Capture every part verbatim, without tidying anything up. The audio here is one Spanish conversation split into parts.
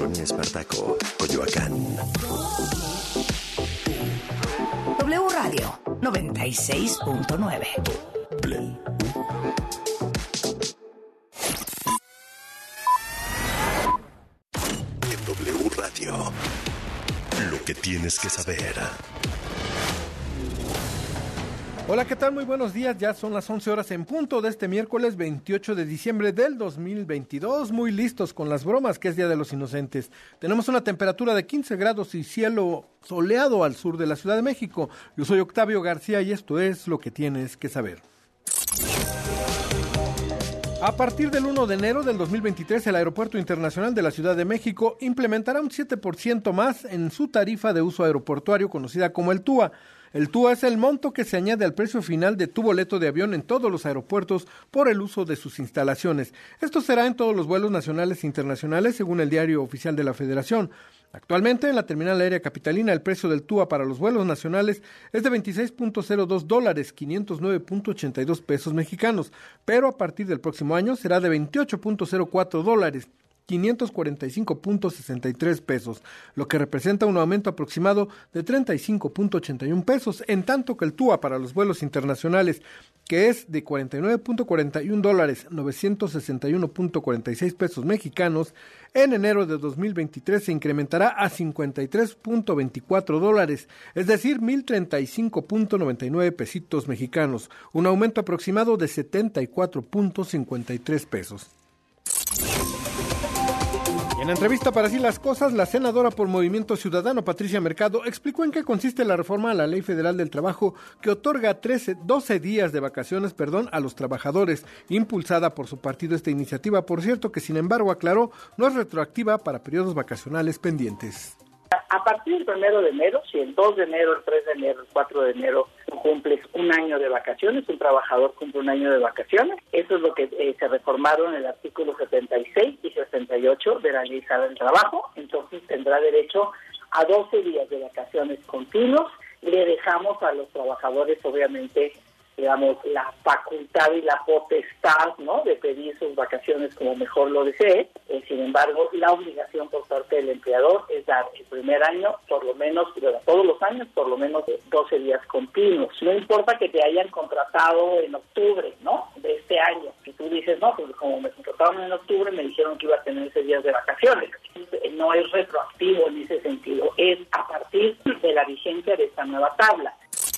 Colonia Espartaco, Coyoacán. W Radio noventa y seis punto nueve. En W Radio, lo que tienes que saber. Hola, ¿qué tal? Muy buenos días, ya son las once horas en punto de este miércoles veintiocho de diciembre del dos mil veintidós, muy listos con las bromas, que es Día de los Inocentes. Tenemos una temperatura de quince grados y cielo soleado al sur de la Ciudad de México. Yo soy Octavio García y esto es lo que tienes que saber. A partir del primero de enero del dos mil veintitrés, el Aeropuerto Internacional de la Ciudad de México implementará un siete por ciento más en su tarifa de uso aeroportuario, conocida como el T U A. El T U A es el monto que se añade al precio final de tu boleto de avión en todos los aeropuertos por el uso de sus instalaciones. Esto será en todos los vuelos nacionales e internacionales, según el Diario Oficial de la Federación. Actualmente, en la terminal aérea capitalina, el precio del T U A para los vuelos nacionales es de veintiséis punto cero dos dólares, quinientos nueve punto ochenta y dos pesos mexicanos, pero a partir del próximo año será de veintiocho punto cero cuatro dólares, quinientos cuarenta y cinco punto sesenta y tres pesos, lo que representa un aumento aproximado de treinta y cinco punto ochenta y uno pesos, en tanto que el T U A para los vuelos internacionales, que es de cuarenta y nueve punto cuarenta y uno dólares, novecientos sesenta y uno punto cuarenta y seis pesos mexicanos, en enero de dos mil veintitrés se incrementará a cincuenta y tres punto veinticuatro dólares, es decir, mil treinta y cinco punto noventa y nueve pesitos mexicanos, un aumento aproximado de setenta y cuatro punto cincuenta y tres pesos. En entrevista para Así las Cosas, la senadora por Movimiento Ciudadano, Patricia Mercado, explicó en qué consiste la reforma a la Ley Federal del Trabajo que otorga trece, doce días de vacaciones, perdón, a los trabajadores, impulsada por su partido esta iniciativa, por cierto, que sin embargo aclaró, no es retroactiva para periodos vacacionales pendientes. A partir del primero de enero, si el dos de enero, el tres de enero, el cuatro de enero cumples un año de vacaciones, un trabajador cumple un año de vacaciones, eso es lo que eh, se reformaron en el artículo setenta y seis y sesenta y ocho de la Ley Federal del Trabajo, entonces tendrá derecho a doce días de vacaciones continuos. Le dejamos a los trabajadores, obviamente, digamos, la facultad y la potestad, ¿no?, de pedir sus vacaciones como mejor lo desee. Eh, sin embargo, la obligación por parte del empleador es dar el primer año, por lo menos, todos los años, por lo menos doce días continuos. No importa que te hayan contratado en octubre, ¿no?, de este año. Si tú dices, no, pues como me contrataron en octubre, me dijeron que iba a tener ese días de vacaciones. No es retroactivo en ese sentido, es a partir de la vigencia de esta nueva tabla.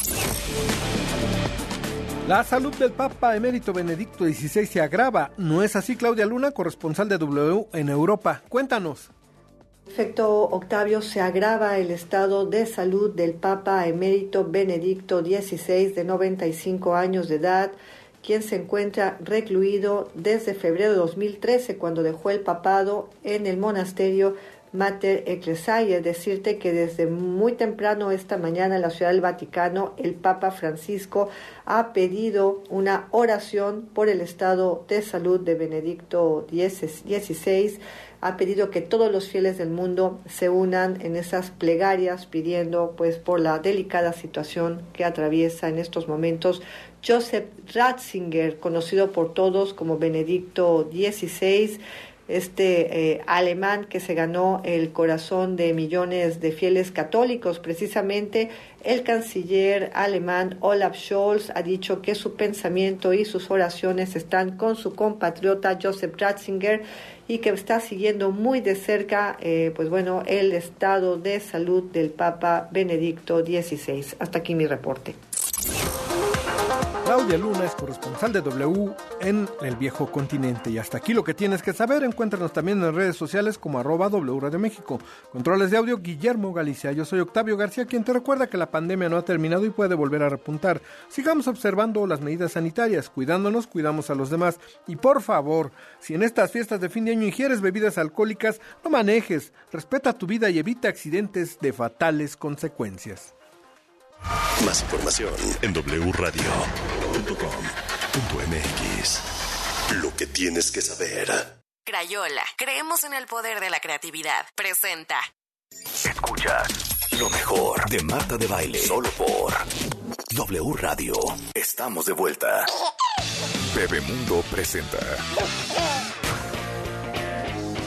La salud del Papa Emérito Benedicto dieciséis se agrava. ¿No es así, Claudia Luna, corresponsal de W en Europa? Cuéntanos. En efecto, Octavio, se agrava el estado de salud del Papa Emérito Benedicto dieciséis, de noventa y cinco años de edad, quien se encuentra recluido desde febrero de dos mil trece, cuando dejó el papado en el monasterio Mater Ecclesiae. Decirte que desde muy temprano esta mañana en la Ciudad del Vaticano, el Papa Francisco ha pedido una oración por el estado de salud de Benedicto dieciséis, ha pedido que todos los fieles del mundo se unan en esas plegarias pidiendo pues por la delicada situación que atraviesa en estos momentos Joseph Ratzinger, conocido por todos como Benedicto dieciséis, este eh, alemán que se ganó el corazón de millones de fieles católicos. Precisamente el canciller alemán Olaf Scholz ha dicho que su pensamiento y sus oraciones están con su compatriota Joseph Ratzinger y que está siguiendo muy de cerca eh, pues bueno, el estado de salud del Papa Benedicto dieciséis. Hasta aquí mi reporte. Claudia Luna es corresponsal de W en el viejo continente. Y hasta aquí lo que tienes que saber. Encuéntranos también en redes sociales como arroba W Radio México. Controles de audio, Guillermo Galicia. Yo soy Octavio García, quien te recuerda que la pandemia no ha terminado y puede volver a repuntar. Sigamos observando las medidas sanitarias, cuidándonos, cuidamos a los demás. Y por favor, si en estas fiestas de fin de año ingieres bebidas alcohólicas, no manejes, respeta tu vida y evita accidentes de fatales consecuencias. Más información en doble u radio punto com punto m x. Lo que tienes que saber. Crayola, creemos en el poder de la creatividad. Presenta. Escucha lo mejor de Marta de Baile, solo por W Radio. Estamos de vuelta. Bebemundo presenta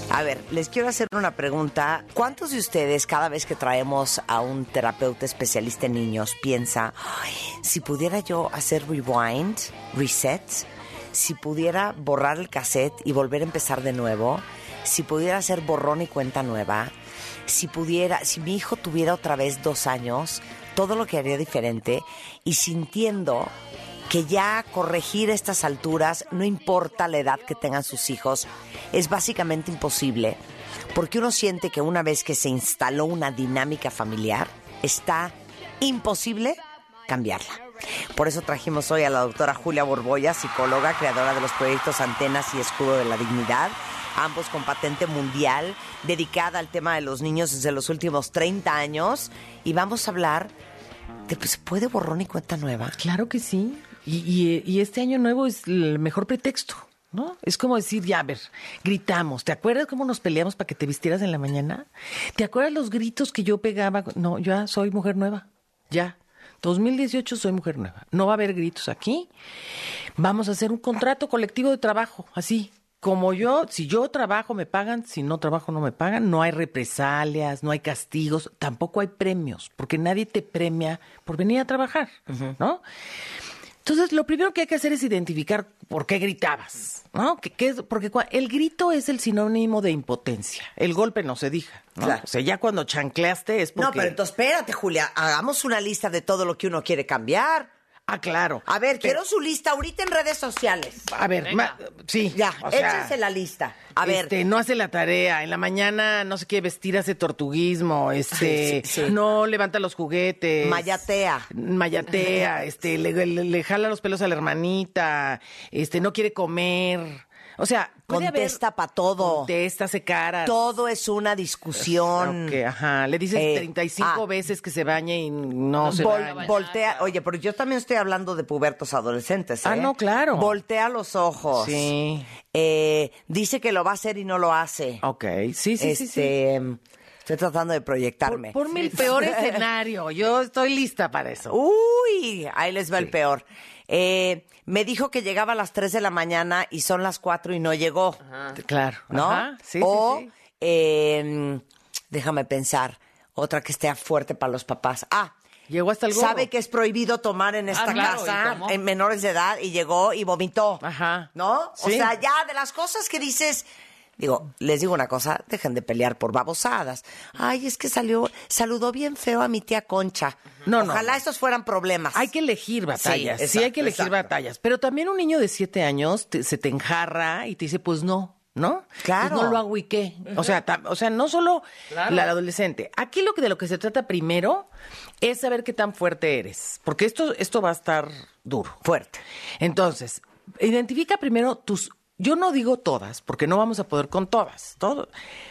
A ver, les quiero hacer una pregunta. ¿Cuántos de ustedes, cada vez que traemos a un terapeuta especialista en niños, piensa, ay, si pudiera yo hacer rewind, reset, si pudiera borrar el cassette y volver a empezar de nuevo, si pudiera hacer borrón y cuenta nueva, si pudiera, si mi hijo tuviera otra vez dos años, todo lo que haría diferente, y sintiendo que ya corregir estas alturas, no importa la edad que tengan sus hijos, es básicamente imposible, porque uno siente que una vez que se instaló una dinámica familiar, está imposible cambiarla. Por eso trajimos hoy a la doctora Julia Borbolla, psicóloga, creadora de los proyectos Antenas y Escudo de la Dignidad, ambos con patente mundial, dedicada al tema de los niños desde los últimos treinta años, y vamos a hablar de, pues, ¿se puede borrón y cuenta nueva? Claro que sí. Y, y, y este año nuevo es el mejor pretexto, ¿no? Es como decir, ya, a ver, gritamos. ¿Te acuerdas cómo nos peleamos para que te vistieras en la mañana? ¿Te acuerdas los gritos que yo pegaba? No, ya soy mujer nueva. Ya. dos mil dieciocho soy mujer nueva. No va a haber gritos aquí. Vamos a hacer un contrato colectivo de trabajo, así. Como yo, si yo trabajo me pagan, si no trabajo no me pagan. No hay represalias, no hay castigos, tampoco hay premios, porque nadie te premia por venir a trabajar, uh-huh. ¿no? Entonces, lo primero que hay que hacer es identificar por qué gritabas, ¿no? ¿Qué, qué es? Porque el grito es el sinónimo de impotencia. El golpe no se diga, ¿no? Claro. O sea, ya cuando chancleaste es porque... No, pero entonces espérate, Julia, hagamos una lista de todo lo que uno quiere cambiar. Ah, claro. A ver, pero... quiero su lista ahorita en redes sociales. A ver, ma... sí. Ya, o sea, échense la lista. A ver. Este, no hace la tarea, en la mañana no se quiere vestir, hace tortuguismo, este, sí, sí. no levanta los juguetes. Mayatea. Mayatea, este, le, le, le jala los pelos a la hermanita, este, no quiere comer. O sea, contesta para todo. Contesta, hace caras. Todo es una discusión. Okay, ajá. Le dices eh, treinta y cinco ah, veces que se bañe y no se vol- baña. Voltea. Oye, pero yo también estoy hablando de pubertos adolescentes, ¿eh? Ah, no, claro. Voltea los ojos. Sí. Eh, dice que lo va a hacer y no lo hace. Ok, sí, sí, este, sí, sí. Estoy tratando de proyectarme. Por, ponme el peor escenario. Yo estoy lista para eso. Uy, ahí les va sí. el peor. Eh, me dijo que llegaba a las tres de la mañana y son las cuatro y no llegó. Ajá. Claro. ¿No? Ajá. Sí, o, sí, sí. Eh, déjame pensar, otra que esté fuerte para los papás. Ah, llegó hasta el gorro. Sabe que es prohibido tomar en esta ah, claro, casa en menores de edad y llegó y vomitó. Ajá. ¿No? Sí. O sea, ya de las cosas que dices... Digo, les digo una cosa, dejen de pelear por babosadas. Ay, es que salió, saludó bien feo a mi tía Concha. No, no. Ojalá estos fueran problemas. Hay que elegir batallas, sí, exacto, sí hay que elegir exacto. batallas. Pero también un niño de siete años te, se te enjarra y te dice, pues no, ¿no? Claro. Pues no lo hago y qué. O sea, ta, o sea, no solo claro. la adolescente. Aquí lo que de lo que se trata primero es saber qué tan fuerte eres. Porque esto, esto va a estar duro. Fuerte. Entonces, identifica primero tus... Yo no digo todas, porque no vamos a poder con todas. Todo.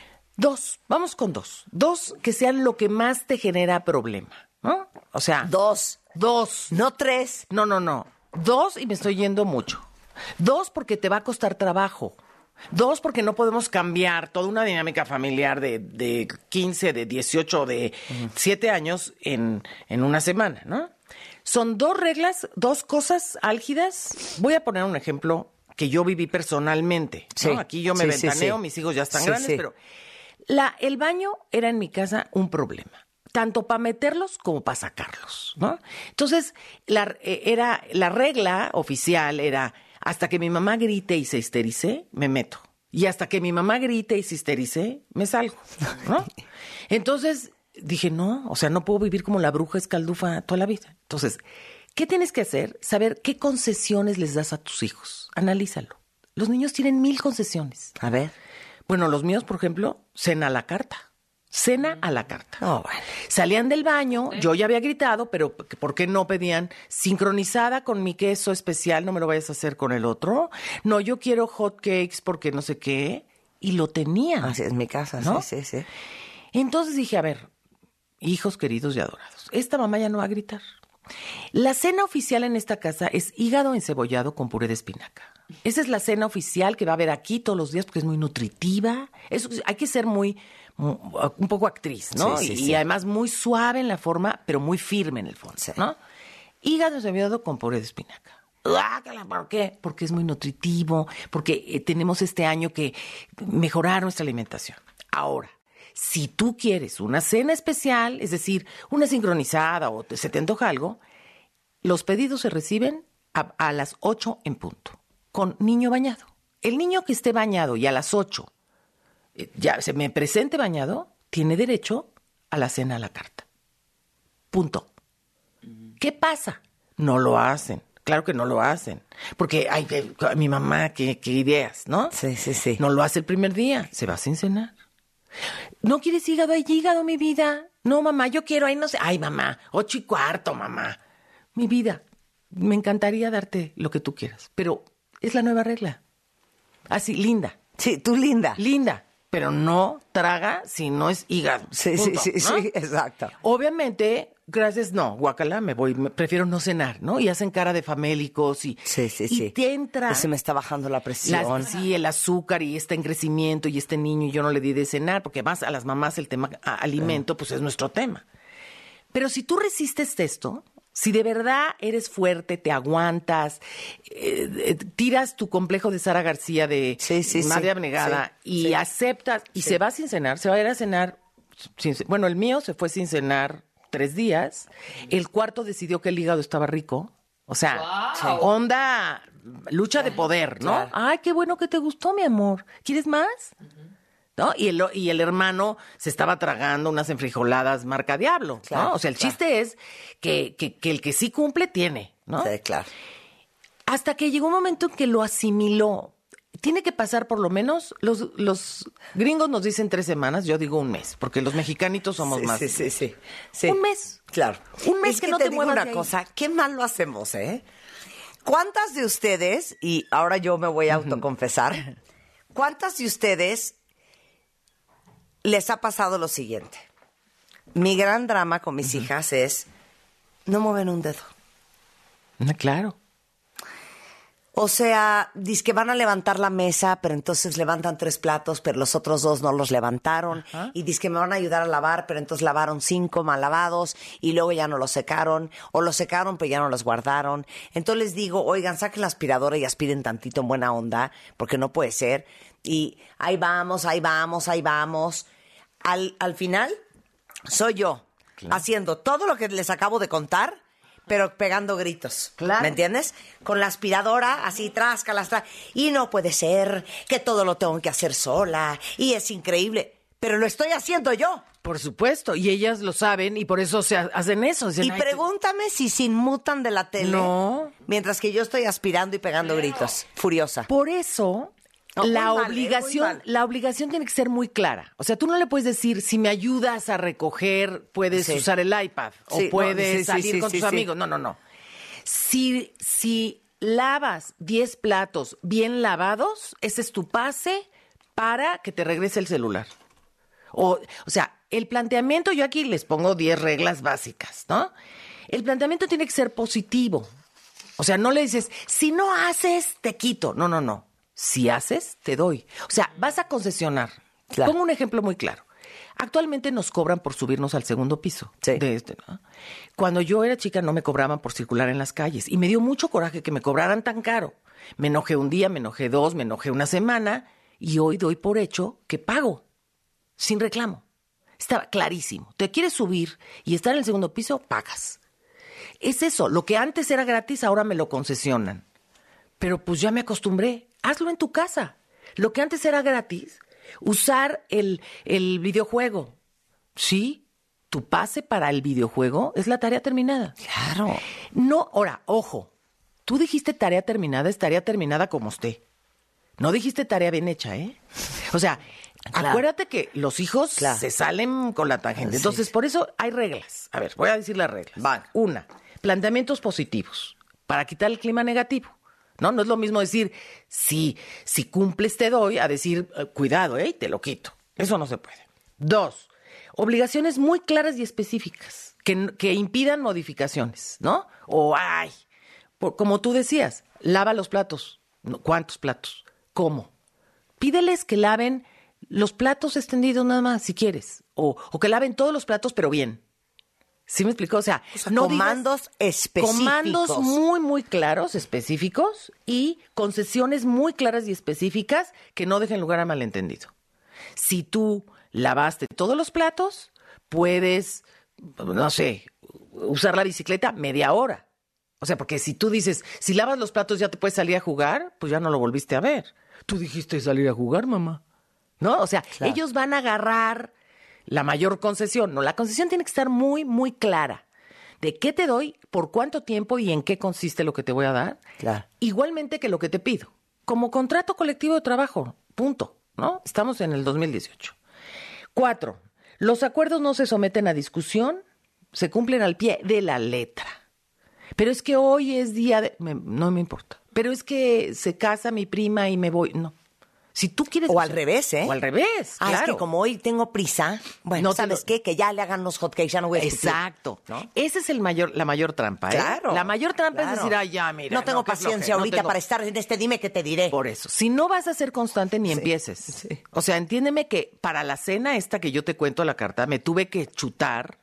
Dos, vamos con dos. Dos que sean lo que más te genera problema, ¿no? O sea... Dos. Dos. No tres. No, no, no. Dos y me estoy yendo mucho. Dos porque te va a costar trabajo. Dos porque no podemos cambiar toda una dinámica familiar de, de quince, de dieciocho, de uh-huh. siete años en, en una semana, ¿no? Son dos reglas, dos cosas álgidas. Voy a poner un ejemplo... que yo viví personalmente, ¿no? Sí, aquí yo me sí, ventaneo, sí, sí. mis hijos ya están sí, grandes, sí. pero la, el baño era en mi casa un problema, tanto para meterlos como para sacarlos, ¿no? Entonces, la, era, la regla oficial era, hasta que mi mamá grite y se histerice, me meto. Y hasta que mi mamá grite y se histerice, me salgo, ¿no? Entonces, dije, no, o sea, no puedo vivir como la bruja escaldufa toda la vida. Entonces... ¿qué tienes que hacer? Saber qué concesiones les das a tus hijos. Analízalo. Los niños tienen mil concesiones. A ver. Bueno, los míos, por ejemplo, cena a la carta. Cena a la carta. Oh, bueno. Salían del baño, yo ya había gritado, pero ¿por qué no pedían sincronizada con mi queso especial? No me lo vayas a hacer con el otro. No, yo quiero hot cakes porque no sé qué. Y lo tenían. Así es mi casa, ¿no? Sí, sí, sí. Entonces dije, a ver, hijos queridos y adorados, esta mamá ya no va a gritar. La cena oficial en esta casa es hígado encebollado con puré de espinaca. Esa es la cena oficial que va a haber aquí todos los días porque es muy nutritiva. Eso, hay que ser muy, muy, un poco actriz, ¿no? Sí, sí, y, sí. y además muy suave en la forma, pero muy firme en el fondo, sí. ¿no? Hígado encebollado con puré de espinaca. ¿Por qué? Porque es muy nutritivo, porque eh, tenemos este año que mejorar nuestra alimentación. Ahora, si tú quieres una cena especial, es decir, una sincronizada o te, se te antoja algo, los pedidos se reciben a, a las ocho en punto, con niño bañado. El niño que esté bañado y a las ocho eh, ya se me presente bañado, tiene derecho a la cena a la carta. Punto. ¿Qué pasa? No lo hacen. Claro que no lo hacen. Porque, ay, eh, mi mamá, qué, qué ideas, ¿no? Sí, sí, sí. No lo hace el primer día. Se va sin cenar. ¿No quieres hígado? Hay hígado, mi vida. No, mamá, yo quiero, ahí no sé. Ay, mamá, ocho y cuarto, mamá. Mi vida, me encantaría darte lo que tú quieras. Pero es la nueva regla. Así, linda. Sí, tú linda. Linda. Pero no traga si no es hígado. Sí, punto, sí, sí, ¿no? sí, exacto. Obviamente, gracias, no, guacala, me voy, me, prefiero no cenar, ¿no? Y hacen cara de famélicos y, Sí, sí, y sí. te entra. Se me está bajando la presión. La- sí, el azúcar y está en crecimiento y este niño y yo no le di de cenar, porque más a las mamás el tema a- alimento, pues es nuestro tema. Pero si tú resistes esto, si de verdad eres fuerte, te aguantas, eh, eh, tiras tu complejo de Sara García de Sí, sí, madre sí, abnegada sí, y sí. aceptas y se va sin cenar, se va a ir a cenar, sin ce- bueno, el mío se fue sin cenar tres días, el cuarto decidió que el hígado estaba rico, o sea, onda, lucha de poder, ¿no? Claro. Ay, qué bueno que te gustó, mi amor, ¿quieres más? ¿No? Y el, y el hermano se estaba tragando unas enfrijoladas marca Diablo, Claro, ¿no? O sea, el claro. chiste es que, que, que el que sí cumple tiene, ¿no? Sí, claro. Hasta que llegó un momento en que lo asimiló. Tiene que pasar por lo menos, los, los gringos nos dicen tres semanas, yo digo un mes, porque los mexicanitos somos Sí, más. sí, sí, sí, sí. Un mes. Claro. Un mes Es que no te digo muevas una de ahí. cosa, qué mal lo hacemos, ¿eh? ¿Cuántas de ustedes, y ahora yo me voy a autoconfesar, cuántas de ustedes les ha pasado lo siguiente? Mi gran drama con mis hijas es, no mueven un dedo. Ah, claro. O sea, dice que van a levantar la mesa, pero entonces levantan tres platos, pero los otros dos no los levantaron. Ajá. Y dice que me van a ayudar a lavar, pero entonces lavaron cinco mal lavados y luego ya no los secaron. O los secaron, pero ya no los guardaron. Entonces les digo, oigan, saquen la aspiradora y aspiren tantito en buena onda, porque no puede ser. Y ahí vamos, ahí vamos, ahí vamos. Al, al final, soy yo haciendo todo lo que les acabo de contar, pero pegando gritos. Claro. ¿Me entiendes? Con la aspiradora, así, tráscalas, tra- y no puede ser que todo lo tengo que hacer sola, y es increíble, pero lo estoy haciendo yo. Por supuesto, y ellas lo saben y por eso se ha- hacen eso. Dicen, Y "Ay, pregúntame si se inmutan de la tele. No. Mientras que yo estoy aspirando y pegando gritos. Furiosa. Por eso, No, muy la mal, ¿eh? Muy obligación, mal. la obligación tiene que ser muy clara. O sea, tú no le puedes decir, si me ayudas a recoger, puedes Sí. usar el iPad Sí, o no, puedes sí, sí, salir sí, con sí, tus sí. amigos. No, no, no. Si, si lavas diez platos bien lavados, ese es tu pase para que te regrese el celular. O, o sea, el planteamiento, yo aquí les pongo diez reglas básicas, ¿no? El planteamiento tiene que ser positivo. O sea, no le dices, si no haces, te quito. No, no, no. Si haces, te doy. O sea, vas a concesionar. Claro. Pongo un ejemplo muy claro. Actualmente nos cobran por subirnos al segundo piso. Sí. De este, ¿no? Cuando yo era chica no me cobraban por circular en las calles. Y me dio mucho coraje que me cobraran tan caro. Me enojé un día, me enojé dos, me enojé una semana. Y hoy doy por hecho que pago. Sin reclamo. Estaba clarísimo. Te quieres subir y estar en el segundo piso, pagas. Es eso. Lo que antes era gratis, ahora me lo concesionan. Pero pues ya me acostumbré. Hazlo en tu casa. Lo que antes era gratis, usar el, el videojuego. Sí, tu pase para el videojuego es la tarea terminada. Claro. No, ahora, ojo. Tú dijiste tarea terminada, es tarea terminada como usted. No dijiste tarea bien hecha, ¿eh? O sea, Claro. acuérdate que los hijos Claro. se salen con la tangente. Sí, Entonces, sí. por eso hay reglas. A ver, voy a decir las reglas. Van. Una, planteamientos positivos para quitar el clima negativo. No, no es lo mismo decir, si, si cumples te doy, a decir, eh, cuidado, ¿eh? Te lo quito. Eso no se puede. Dos, obligaciones muy claras y específicas que, que impidan modificaciones, ¿no? O, ay, por- como tú decías, lava los platos. No, ¿cuántos platos? ¿Cómo? Pídeles que laven los platos extendidos nada más, si quieres. O, o que laven todos los platos, pero bien. ¿Sí me explicó? O sea, O sea, no comandos digas, específicos. Comandos muy, muy claros, específicos, y concesiones muy claras y específicas que no dejen lugar a malentendido. Si tú lavaste todos los platos, puedes, no sé, usar la bicicleta media hora. O sea, porque si tú dices, si lavas los platos ya te puedes salir a jugar, pues ya no lo volviste a ver. Tú dijiste salir a jugar, mamá. ¿No? O sea, Claro. ellos van a agarrar la mayor concesión. No, la concesión tiene que estar muy, muy clara. De qué te doy, por cuánto tiempo y en qué consiste lo que te voy a dar. Claro. Igualmente que lo que te pido. Como contrato colectivo de trabajo. Punto. ¿No? Estamos en el dos mil dieciocho. Cuatro. Los acuerdos no se someten a discusión, se cumplen al pie de la letra. Pero es que hoy es día de... me- no me importa. Pero es que se casa mi prima y me voy. No. Si tú quieres... O al revés, ¿eh? O al revés, Ah, claro. es que como hoy tengo prisa, bueno, No te ¿sabes lo- qué? Que ya le hagan los hotcakes, ya no voy a discutir. Exacto. ¿No? Esa es el mayor, la mayor trampa, ¿eh? Claro. La mayor trampa claro. es decir, ay, ya, mira. No tengo qué paciencia flojera, no ahorita tengo- para estar en este dime que te diré. Por eso. Si no vas a ser constante, ni empieces. sí. O sea, entiéndeme que para la cena esta que yo te cuento la carta, me tuve que chutar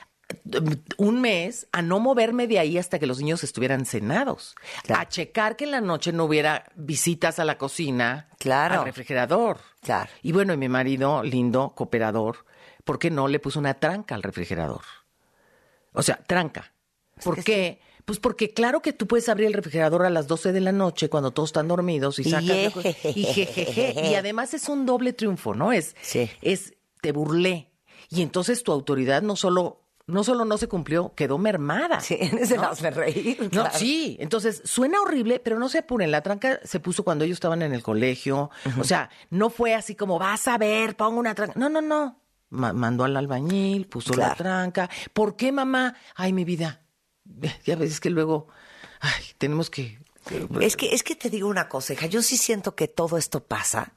un mes a no moverme de ahí hasta que los niños estuvieran cenados. Claro. A checar que en la noche no hubiera visitas a la cocina, Claro. al refrigerador. Claro. Y bueno, y mi marido, lindo, cooperador, ¿por qué no le puso una tranca al refrigerador? O sea, tranca. ¿Por que qué? Pues porque claro que tú puedes abrir el refrigerador a las doce de la noche cuando todos están dormidos y sacas la cosa- y jejeje. Y además es un doble triunfo, ¿no? Es, Sí. es te burlé. Y entonces tu autoridad no solo no solo no se cumplió, quedó mermada. Sí, ese me hace reír. No, claro. sí, entonces suena horrible, pero no se apuren. La tranca se puso cuando ellos estaban en el colegio. O sea, no fue así como, vas a ver, pongo una tranca. No, no, no. Ma- mandó al albañil, puso la Claro. tranca. ¿Por qué, mamá? Ay, mi vida. Ya ves, es que luego, ay, tenemos que... Es que, es que te digo una cosa, hija. Yo sí siento que todo esto pasa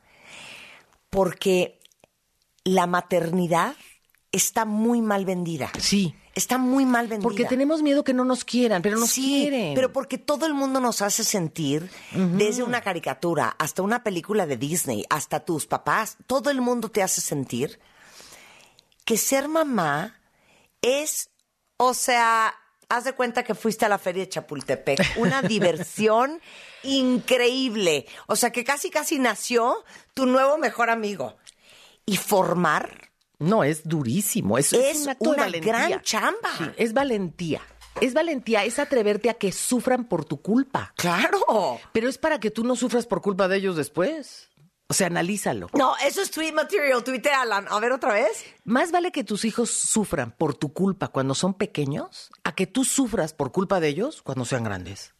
porque la maternidad está muy mal vendida. Sí, Está muy mal vendida. porque tenemos miedo que no nos quieran, pero nos Sí, quieren. pero porque todo el mundo nos hace sentir, desde una caricatura hasta una película de Disney, hasta tus papás, todo el mundo te hace sentir que ser mamá es, o sea, haz de cuenta que fuiste a la feria de Chapultepec, una diversión increíble. O sea, que casi casi nació tu nuevo mejor amigo. Y formar No, es durísimo. Es, es es un acto de una valentía. gran chamba. Sí, es valentía. Es valentía, es atreverte a que sufran por tu culpa. Claro. Pero es para que tú no sufras por culpa de ellos después. O sea, analízalo. No, eso es tweet material, tuiteala. A ver otra vez. Más vale que tus hijos sufran por tu culpa cuando son pequeños a que tú sufras por culpa de ellos cuando sean grandes.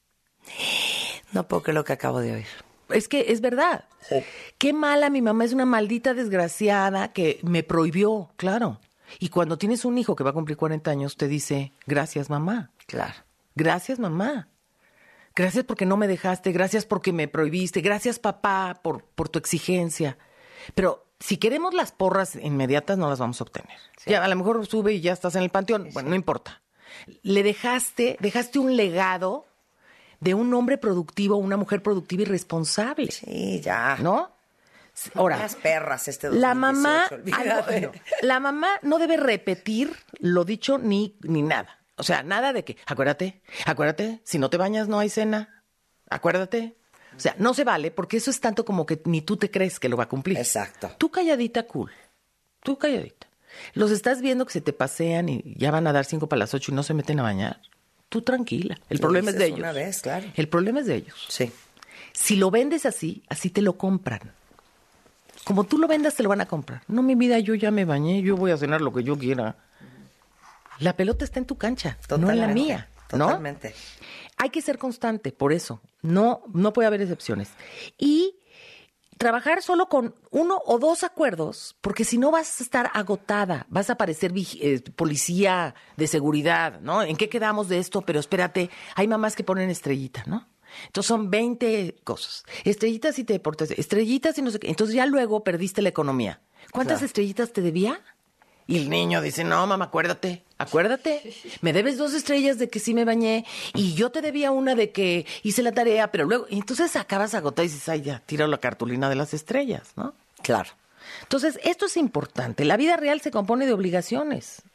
No puedo creer lo que acabo de oír. Es que es verdad. Qué mala mi mamá, es una maldita desgraciada que me prohibió, claro. Y cuando tienes un hijo que va a cumplir cuarenta años, te dice, gracias mamá. Claro. Gracias mamá. Gracias porque no me dejaste, gracias porque me prohibiste, gracias papá por, por tu exigencia. Pero si queremos las porras inmediatas, no las vamos a obtener. Ya a lo mejor sube y ya estás en el panteón. Bueno, no importa. Le dejaste, dejaste un legado de un hombre productivo, una mujer productiva y responsable. Sí, ya. ¿No? Ahora, Unas perras este la dos mil mamá, dieciocho, algo- olvídate. no, la mamá no debe repetir lo dicho ni, ni nada. O sea, nada de que, acuérdate, acuérdate, si no te bañas no hay cena. Acuérdate. O sea, no se vale porque eso es tanto como que ni tú te crees que lo va a cumplir. Exacto. Tú calladita, cool. Tú calladita. Los estás viendo que se te pasean y ya van a dar cinco para las ocho y no se meten a bañar. Tú tranquila. El Lo problema es de dices ellos. una vez, claro. El problema es de ellos. Sí. Si lo vendes así, así te lo compran. Como tú lo vendas, te lo van a comprar. No, mi vida, yo ya me bañé, yo voy a cenar lo que yo quiera. La pelota está en tu cancha, no en la mía. ¿no? Totalmente. Hay que ser constante, por eso. No, no puede haber excepciones. Y trabajar solo con uno o dos acuerdos, porque si no vas a estar agotada, vas a parecer vig- eh, policía de seguridad, ¿no? ¿En qué quedamos de esto? Pero espérate, hay mamás que ponen estrellita, ¿no? Entonces son veinte cosas. Estrellitas si te deportas, estrellitas y no sé qué. Entonces ya luego perdiste la economía. ¿Cuántas Claro. estrellitas te debía? Y el niño dice, no, mamá, acuérdate, acuérdate. Me debes dos estrellas de que sí me bañé y yo te debía una de que hice la tarea, pero luego... Y entonces acabas agotada y dices, ay, ya, tira la cartulina de las estrellas, ¿no? Claro. Entonces, esto es importante. La vida real se compone de obligaciones.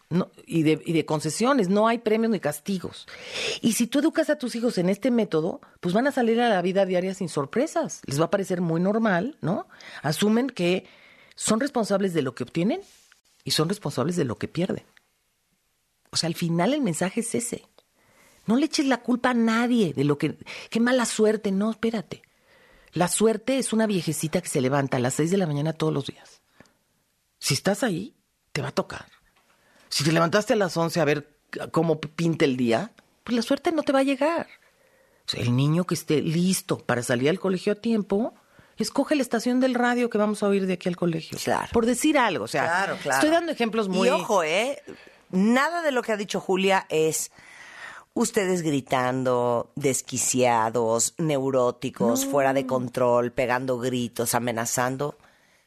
No, y, de, y de concesiones, no hay premios ni castigos. Y si tú educas a tus hijos en este método, pues van a salir a la vida diaria sin sorpresas. Les va a parecer muy normal, ¿no? Asumen que son responsables de lo que obtienen y son responsables de lo que pierden. O sea, al final el mensaje es ese. No le eches la culpa a nadie de lo que... ¡Qué mala suerte! No, espérate. La suerte es una viejecita que se levanta a las seis de la mañana todos los días. Si estás ahí, te va a tocar. Si te levantaste a las once a ver cómo pinta el día, pues la suerte no te va a llegar. O sea, el niño que esté listo para salir al colegio a tiempo, escoge la estación del radio que vamos a oír de aquí al colegio. Claro. Por decir algo, o sea, claro, claro. Estoy dando ejemplos muy... Y ojo, ¿eh? Nada de lo que ha dicho Julia es ustedes gritando, desquiciados, neuróticos, no. fuera de control, pegando gritos, amenazando...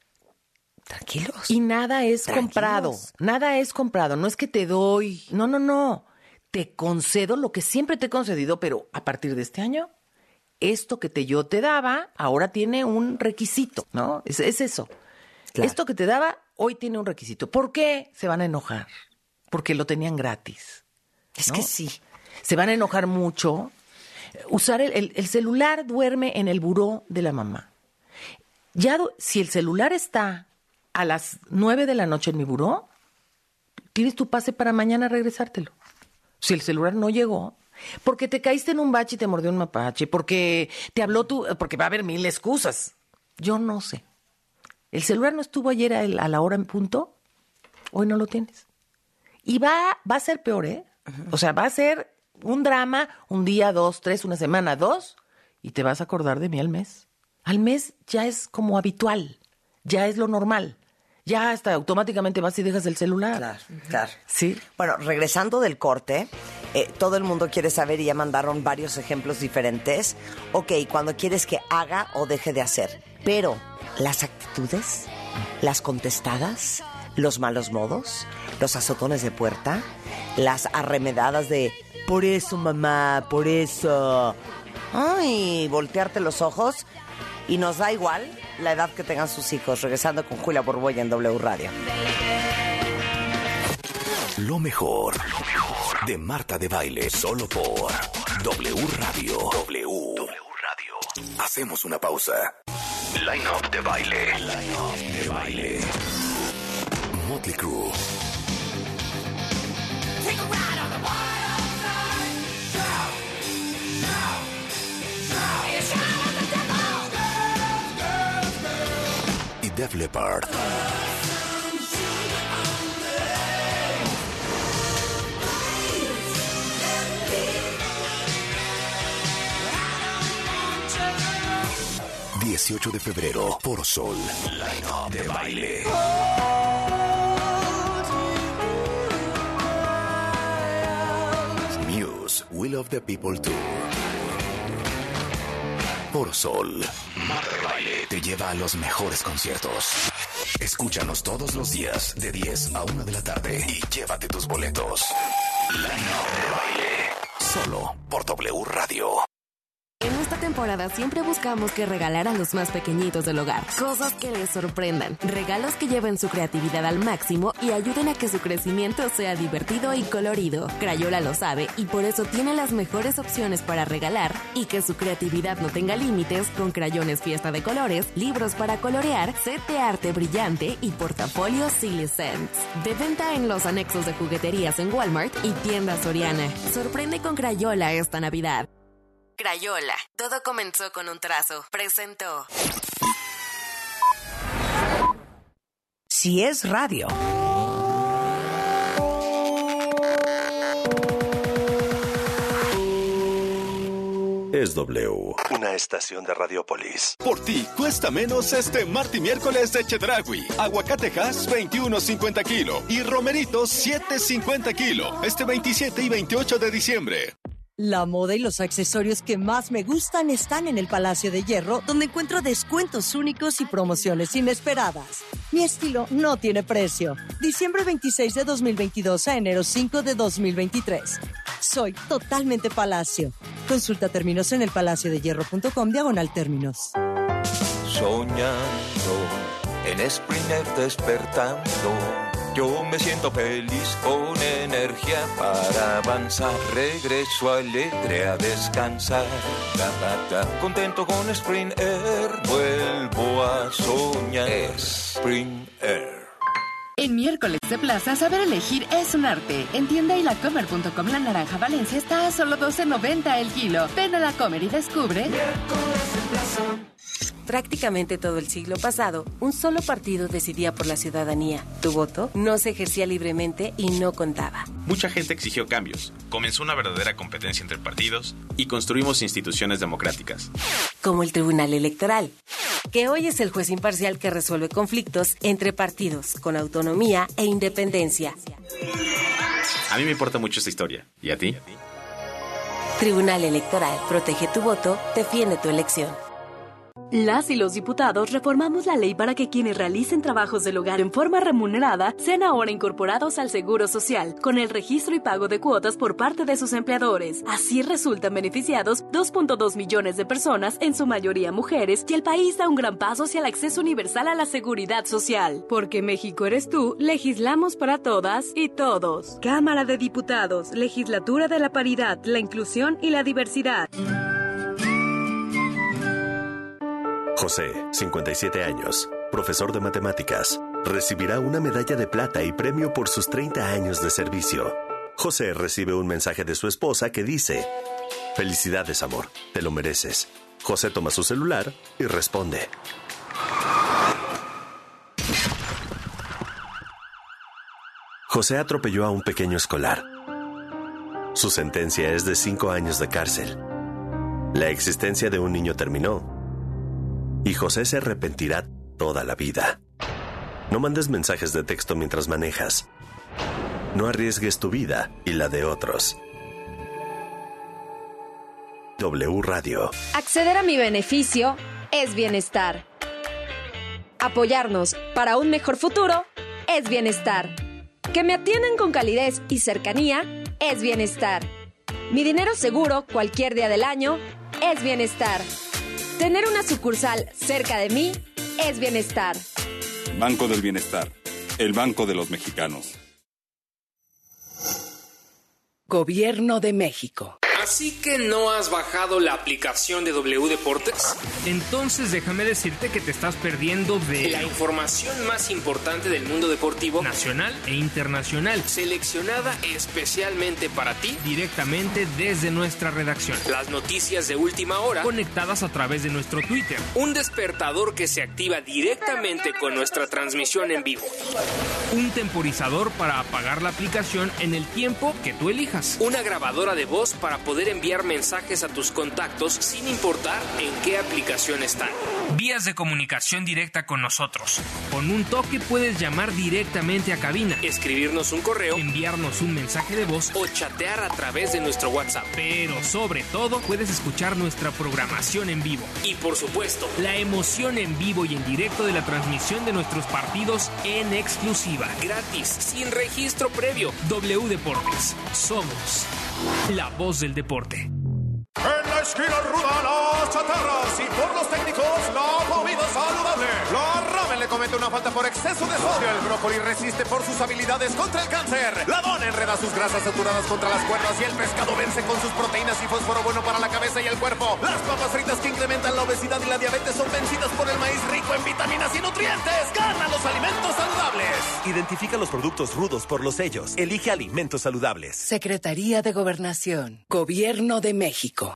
Tranquilos. Y nada es Tranquilos. comprado. Nada es comprado. No es que te doy. No, no, no. Te concedo lo que siempre te he concedido, pero a partir de este año, esto que te, yo te daba, ahora tiene un requisito, ¿no? Es, es eso. Claro. Esto que te daba, hoy tiene un requisito. ¿Por qué se van a enojar? Porque lo tenían gratis. Es ¿no? que sí. Se van a enojar mucho. Usar el, el, el celular duerme en el buró de la mamá. Ya, si el celular está a las nueve de la noche en mi buró, tienes tu pase para mañana regresártelo. Si el celular no llegó, porque te caíste en un bache y te mordió un mapache, porque te habló tú, porque va a haber mil excusas. Yo no sé. El celular no estuvo ayer a la hora en punto, hoy no lo tienes. Y va, va a ser peor, ¿eh? Uh-huh. O sea, va a ser un drama, un día, dos, tres, una semana, dos, y te vas a acordar de mí al mes. Al mes ya es como habitual, ya es lo normal. Ya hasta automáticamente vas y dejas el celular. Claro, claro. Sí. Bueno, regresando del corte, eh, todo el mundo quiere saber y ya mandaron varios ejemplos diferentes. Ok, cuando quieres que haga o deje de hacer. Pero las actitudes, las contestadas, los malos modos, los azotones de puerta, las arremedadas de por eso, mamá, por eso. Ay, voltearte los ojos y nos da igual la edad que tengan sus hijos. Regresando con Julia Borboya en W Radio. Lo mejor, lo mejor de Marta de Baile, solo por W Radio. W. W Radio. Hacemos una pausa. Line Up de Baile. Line Up de Baile. Motley Crue. Y Def Leppard. dieciocho de febrero, Foro Sol. Line Up de Baile. Muse, We Love the People Tour. Foro Sol. Marta de Baile te lleva a los mejores conciertos. Escúchanos todos los días de diez a una de la tarde y llévate tus boletos. Line Up de Baile. Solo por W Radio. En esta temporada siempre buscamos que regalar a los más pequeñitos del hogar. Cosas que les sorprendan. Regalos que lleven su creatividad al máximo y ayuden a que su crecimiento sea divertido y colorido. Crayola lo sabe y por eso tiene las mejores opciones para regalar y que su creatividad no tenga límites con crayones fiesta de colores, libros para colorear, set de arte brillante y portafolios Silly Scents. De venta en los anexos de jugueterías en Walmart y tiendas Soriana. Sorprende con Crayola esta Navidad. Crayola. Todo comenzó con un trazo. Presentó. Si es radio. Es W. Una estación de Radiopolis. Por ti, cuesta menos este martes y miércoles de Chedraui. Aguacatejas, veintiuno cincuenta kilo. Y romeritos, siete cincuenta kilo. Este veintisiete y veintiocho de diciembre. La moda y los accesorios que más me gustan están en el Palacio de Hierro, donde encuentro descuentos únicos y promociones inesperadas. Mi estilo no tiene precio. Diciembre veintiséis de dos mil veintidós a enero cinco de dos mil veintitrés. Soy totalmente Palacio. Consulta términos en el palacio de hierro punto com diagonal términos. Soñando, en Springer despertando, Yo me siento feliz con energía para avanzar. Regreso alegre a descansar. Ta, ta, ta. Contento con Spring Air. Vuelvo a soñar. Spring Air. En miércoles de plaza, saber elegir es un arte. En tienda y lacomer punto com la naranja Valencia está a solo doce noventa el kilo. Ven a Lacomer y descubre. Miércoles de plaza. Prácticamente todo el siglo pasado, un solo partido decidía por la ciudadanía. Tu voto no se ejercía libremente y no contaba. Mucha gente exigió cambios. Comenzó una verdadera competencia entre partidos y construimos instituciones democráticas. Como el Tribunal Electoral, que hoy es el juez imparcial que resuelve conflictos entre partidos, con autonomía e independencia. A mí me importa mucho esta historia. ¿Y a ti? Tribunal Electoral. Protege tu voto, defiende tu elección. Las y los diputados reformamos la ley para que quienes realicen trabajos del hogar en forma remunerada sean ahora incorporados al Seguro Social, con el registro y pago de cuotas por parte de sus empleadores. Así resultan beneficiados dos punto dos millones de personas, en su mayoría mujeres, y el país da un gran paso hacia el acceso universal a la seguridad social. Porque México eres tú, legislamos para todas y todos. Cámara de Diputados, Legislatura de la Paridad, la Inclusión y la Diversidad. José, cincuenta y siete años, profesor de matemáticas, recibirá una medalla de plata y premio por sus treinta años de servicio. José recibe un mensaje de su esposa que dice: "Felicidades, amor, te lo mereces". José toma su celular y responde: José atropelló a un pequeño escolar. Su sentencia es de cinco años de cárcel. La existencia de un niño terminó. Y José se arrepentirá toda la vida. No mandes mensajes de texto mientras manejas. No arriesgues tu vida y la de otros. W Radio. Acceder a mi beneficio es bienestar. Apoyarnos para un mejor futuro es bienestar. Que me atiendan con calidez y cercanía es bienestar. Mi dinero seguro cualquier día del año es bienestar. Tener una sucursal cerca de mí es bienestar. Banco del Bienestar, el banco de los mexicanos. Gobierno de México. ¿Así que no has bajado la aplicación de W Deportes? Entonces déjame decirte que te estás perdiendo de la información más importante del mundo deportivo nacional e internacional, seleccionada especialmente para ti, directamente desde nuestra redacción. Las noticias de última hora, conectadas a través de nuestro Twitter. Un despertador que se activa directamente con nuestra transmisión en vivo. Un temporizador para apagar la aplicación en el tiempo que tú elijas. Una grabadora de voz para poder enviar mensajes a tus contactos sin importar en qué aplicación están. Vías de comunicación directa con nosotros. Con un toque puedes llamar directamente a cabina, escribirnos un correo, enviarnos un mensaje de voz o chatear a través de nuestro WhatsApp. Pero sobre todo puedes escuchar nuestra programación en vivo. Y por supuesto, la emoción en vivo y en directo de la transmisión de nuestros partidos en exclusiva. Gratis, sin registro previo. W Deportes. Somos la voz del deporte. En la esquina ruda, las chatarras, y por los técnicos, la comida saludable. La ramen le comete una falta por exceso de sodio. El brócoli resiste por sus habilidades contra el cáncer. La dona enreda sus grasas saturadas contra las cuerdas, y el pescado vence con sus proteínas y fósforo bueno para la cabeza y el cuerpo. Las papas fritas que incrementan la obesidad y la diabetes son vencidas por el maíz rico en vitaminas y nutrientes. ¡Gana los alimentos saludables! Identifica los productos rudos por los sellos. Elige alimentos saludables. Secretaría de Gobernación. Gobierno de México.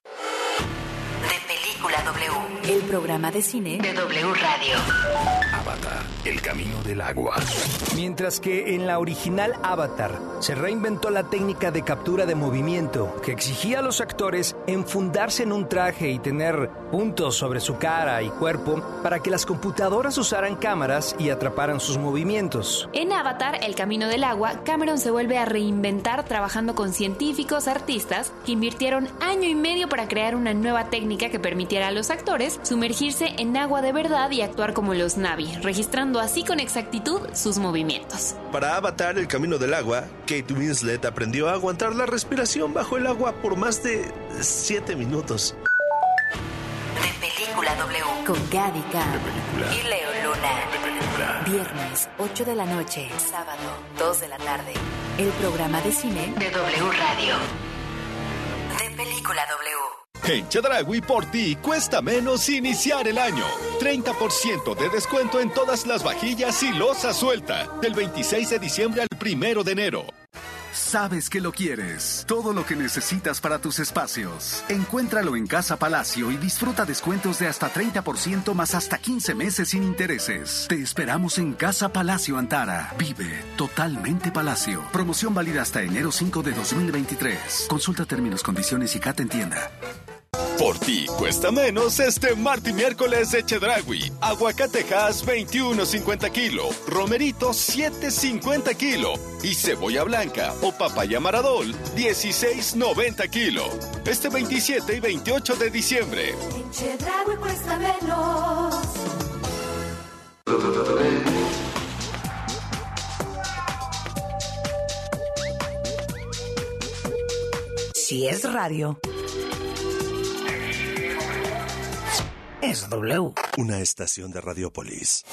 De Película W, el programa de cine de W Radio. Avatar, el camino del agua. Mientras que en la original Avatar se reinventó la técnica de captura de movimiento que exigía a los actores enfundarse en un traje y tener puntos sobre su cara y cuerpo para que las computadoras usaran cámaras y atraparan sus movimientos. En Avatar, el camino del agua, Cameron se vuelve a reinventar trabajando con científicos, artistas que invirtieron año y medio para crear una nueva técnica que permitiera a los actores sumergirse en agua de verdad y actuar como los Na'vi, registrando así con exactitud sus movimientos. Para Avatar, el camino del agua, Kate Winslet aprendió a aguantar la respiración bajo el agua por más de siete minutos. De Película W, con Gaby K y Leo Luna. Viernes, ocho de la noche. Sábado, dos de la tarde. El programa de cine de W Radio. De Película W. En Chedraui, por ti cuesta menos iniciar el año. treinta por ciento de descuento en todas las vajillas y loza suelta. Del veintiséis de diciembre al primero de enero. Sabes que lo quieres. Todo lo que necesitas para tus espacios. Encuéntralo en Casa Palacio y disfruta descuentos de hasta treinta por ciento más hasta quince meses sin intereses. Te esperamos en Casa Palacio Antara. Vive totalmente Palacio. Promoción válida hasta enero cinco de dos mil veintitrés. Consulta términos, condiciones y C A T en tienda. Por ti cuesta menos este martes y miércoles de Chedraui. Aguacatejas veintiuno cincuenta kilo, romerito siete cincuenta kilo y cebolla blanca o papaya maradol dieciséis noventa kilo. Este veintisiete y veintiocho de diciembre. En Chedraui cuesta menos. Si es radio, es W. Una estación de Radiopolis.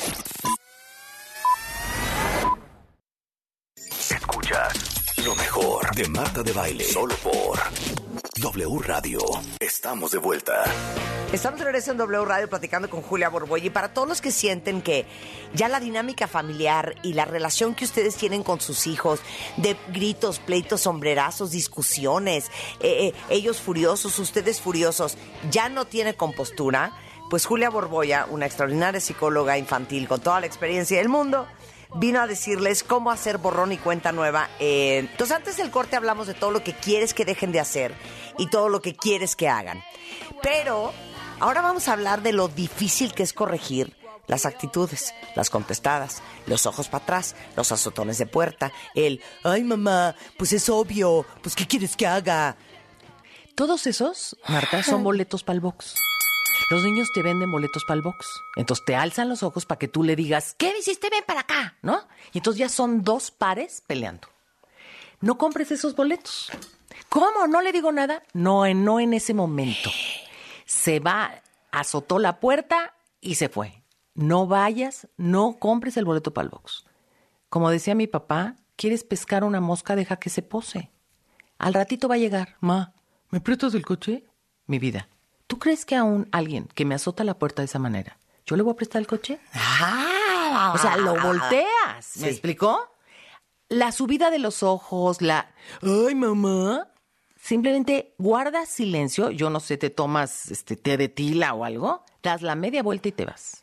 Escuchas lo mejor de Marta de Baile. Solo por W Radio. Estamos de vuelta. Estamos de regreso en W Radio platicando con Julia Borboya. Y para todos los que sienten que ya la dinámica familiar y la relación que ustedes tienen con sus hijos, de gritos, pleitos, sombrerazos, discusiones, eh, eh, ellos furiosos, ustedes furiosos, ya no tiene compostura, pues Julia Borboya, una extraordinaria psicóloga infantil con toda la experiencia del mundo, vino a decirles cómo hacer borrón y cuenta nueva. Eh, entonces, antes del corte hablamos de todo lo que quieres que dejen de hacer y todo lo que quieres que hagan. Pero ahora vamos a hablar de lo difícil que es corregir las actitudes, las contestadas, los ojos para atrás, los azotones de puerta, el «ay, mamá, pues es obvio, pues ¿qué quieres que haga?» Todos esos, Marta, son boletos para el box. Los niños te venden boletos para el box. Entonces te alzan los ojos para que tú le digas, ¿qué hiciste? Ven para acá, ¿no? Y entonces ya son dos pares peleando. No compres esos boletos. ¿Cómo? ¿No le digo nada? No, en, no en ese momento. Se va, azotó la puerta y se fue. No vayas, no compres el boleto para el box. Como decía mi papá, ¿quieres pescar una mosca? Deja que se pose. Al ratito va a llegar. Ma, ¿me prestas el coche? Mi vida. ¿Tú crees que a un alguien que me azota la puerta de esa manera, yo le voy a prestar el coche? Ah, o sea, lo volteas. ¿Me sí. explicó? La subida de los ojos, la... ¡ay, mamá! Simplemente guardas silencio. Yo no sé, te tomas este té de tila o algo, das la media vuelta y te vas.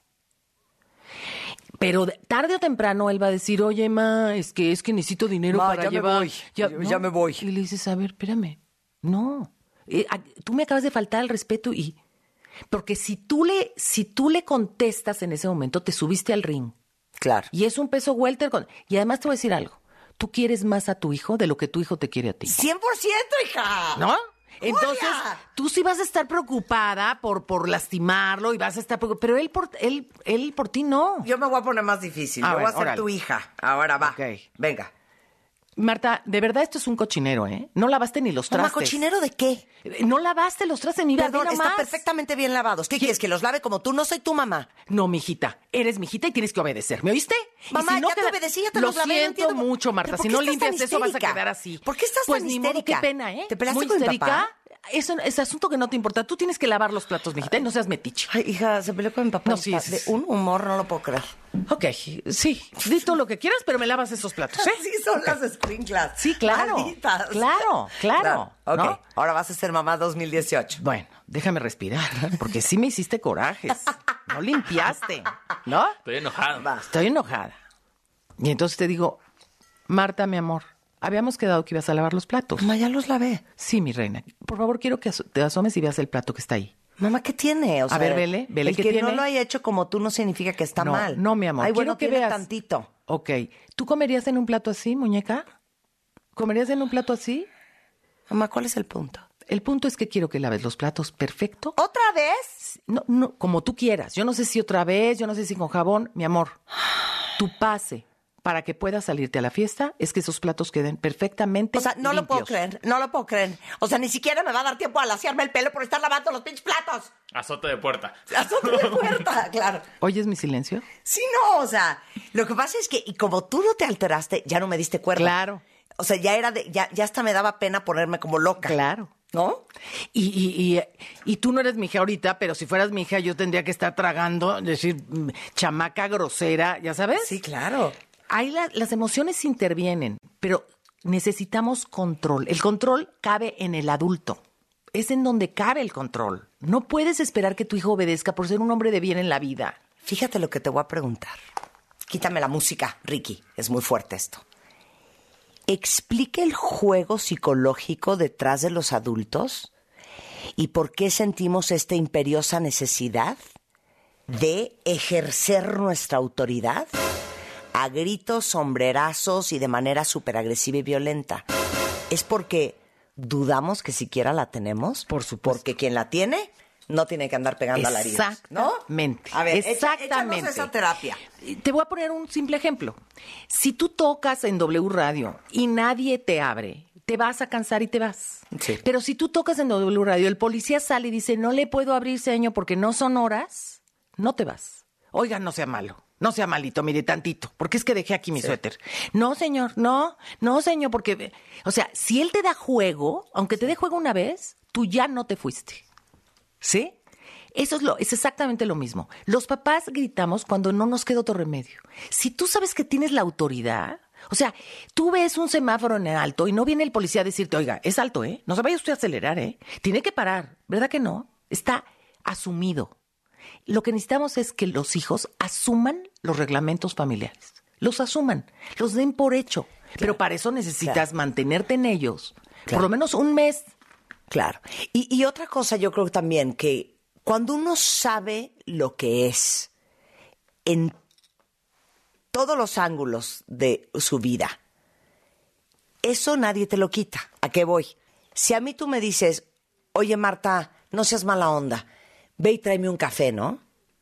Pero tarde o temprano él va a decir, oye, ma, es que, es que necesito dinero ma, para ya llevar. Me voy. Ya, ¿no? ya me voy. Y le dices, a ver, espérame. No. Eh, tú me acabas de faltar al respeto y... Porque si tú le si tú le contestas en ese momento, te subiste al ring. Claro. Y es un peso welter. Con... Y además te voy a decir algo. Tú quieres más a tu hijo de lo que tu hijo te quiere a ti. ¡cien por ciento, hija! ¿No? Entonces, tú sí vas a estar preocupada por, por lastimarlo y vas a estar preocupada. Pero él por, él, él por ti no. Yo me voy a poner más difícil. A Yo ver, voy a ser órale. tu hija. Ahora va. Okay. Venga. Marta, de verdad esto es un cochinero, ¿eh? No lavaste ni los trastes. Mamá, ¿cochinero de qué? No lavaste los trastes, mi vida. Perdón, están perfectamente bien lavados. ¿Qué, ¿Qué quieres, que los lave como tú? No soy tu mamá. No, mijita. Eres mijita y tienes que obedecer. ¿Me oíste? Mamá, y si no ya te queda... obedecí, ya te Lo los lavé. siento no entiendo... mucho, Marta. Si no limpias eso vas a quedar así. ¿Por qué estás pues tan ni histérica? Modo, qué pena, ¿eh? ¿Te peleaste Muy con histérica. mi papá? Es, es asunto que no te importa. Tú tienes que lavar los platos, mijita, y no seas metiche. Ay, hija, se peleó con mi papá. No, sí, de un humor, no lo puedo creer. Ok, sí. Di todo lo que quieras, pero me lavas esos platos, ¿eh? Sí, son okay. las sprinklas. Sí, claro. Malditas. Claro, claro. claro. Ok, ¿no? ahora vas a ser mamá dos mil dieciocho. Bueno, déjame respirar, porque sí me hiciste corajes. No limpiaste, ¿no? Estoy enojada. Estoy enojada. Y entonces te digo, Marta, mi amor, habíamos quedado que ibas a lavar los platos. Mamá, ya los lavé. Sí, mi reina. Por favor, quiero que te asomes y veas el plato que está ahí. Mamá, ¿qué tiene? O sea, a ver, vele, vele el qué que tiene. no lo haya hecho como tú no significa que está no, mal. No, mi amor. Ay, quiero bueno, que tiene veas tantito. Ok. ¿Tú comerías en un plato así, muñeca? ¿Comerías en un plato así? Mamá, ¿cuál es el punto? El punto es que quiero que laves los platos perfecto. ¿Otra vez? No, no, como tú quieras. Yo no sé si otra vez, yo no sé si con jabón. Mi amor, tu pase para que puedas salirte a la fiesta es que esos platos queden perfectamente O sea, no limpios. lo puedo creer, no lo puedo creer. O sea, ni siquiera me va a dar tiempo a laciarme el pelo por estar lavando los pinches platos. Azote de puerta. Azote de puerta, claro. ¿Oyes mi silencio? Sí, no, o sea, lo que pasa es que, y como tú no te alteraste, ya no me diste cuerda. Claro. O sea, ya era de, ya, ya hasta me daba pena ponerme como loca. Claro. ¿No? Y, y, y, y tú no eres mi hija ahorita, pero si fueras mi hija yo tendría que estar tragando, decir, mm, chamaca grosera, ¿ya sabes? Sí, claro. Ahí la- las emociones intervienen, pero necesitamos control. El control cabe en el adulto. Es en donde cabe el control. No puedes esperar que tu hijo obedezca por ser un hombre de bien en la vida. Fíjate lo que te voy a preguntar. Quítame la música, Ricky. Es muy fuerte esto. Explica el juego psicológico detrás de los adultos y por qué sentimos esta imperiosa necesidad de ejercer nuestra autoridad a gritos, sombrerazos y de manera súper agresiva y violenta. ¿Es porque dudamos que siquiera la tenemos? Por supuesto. Porque quien la tiene no tiene que andar pegando alaridos, ¿no? Exactamente. A ver, echa- exactamente. échanos esa terapia. Te voy a poner un simple ejemplo. Si tú tocas en W Radio y nadie te abre, te vas a cansar y te vas. Sí. Pero si tú tocas en W Radio, el policía sale y dice, no le puedo abrir, señor, porque no son horas, no te vas. Oiga, no sea malo. No sea malito, mire, tantito, porque es que dejé aquí mi Sí. suéter. No, señor, no, no, señor, porque... O sea, si él te da juego, aunque te dé juego una vez, tú ya no te fuiste. ¿Sí? Eso es, lo, es exactamente lo mismo. Los papás gritamos cuando no nos queda otro remedio. Si tú sabes que tienes la autoridad, o sea, tú ves un semáforo en el alto y no viene el policía a decirte, oiga, es alto, ¿eh? No se vaya usted a acelerar, ¿eh? Tiene que parar, ¿verdad que no? Está asumido. Lo que necesitamos es que los hijos asuman los reglamentos familiares. Los asuman, los den por hecho. Claro. Pero para eso necesitas claro. mantenerte en ellos. Claro. Por lo menos un mes. Claro. Y, y otra cosa yo creo también que cuando uno sabe lo que es en todos los ángulos de su vida, eso nadie te lo quita. ¿A qué voy? Si a mí tú me dices, oye Marta, no seas mala onda, ve y tráeme un café, ¿no?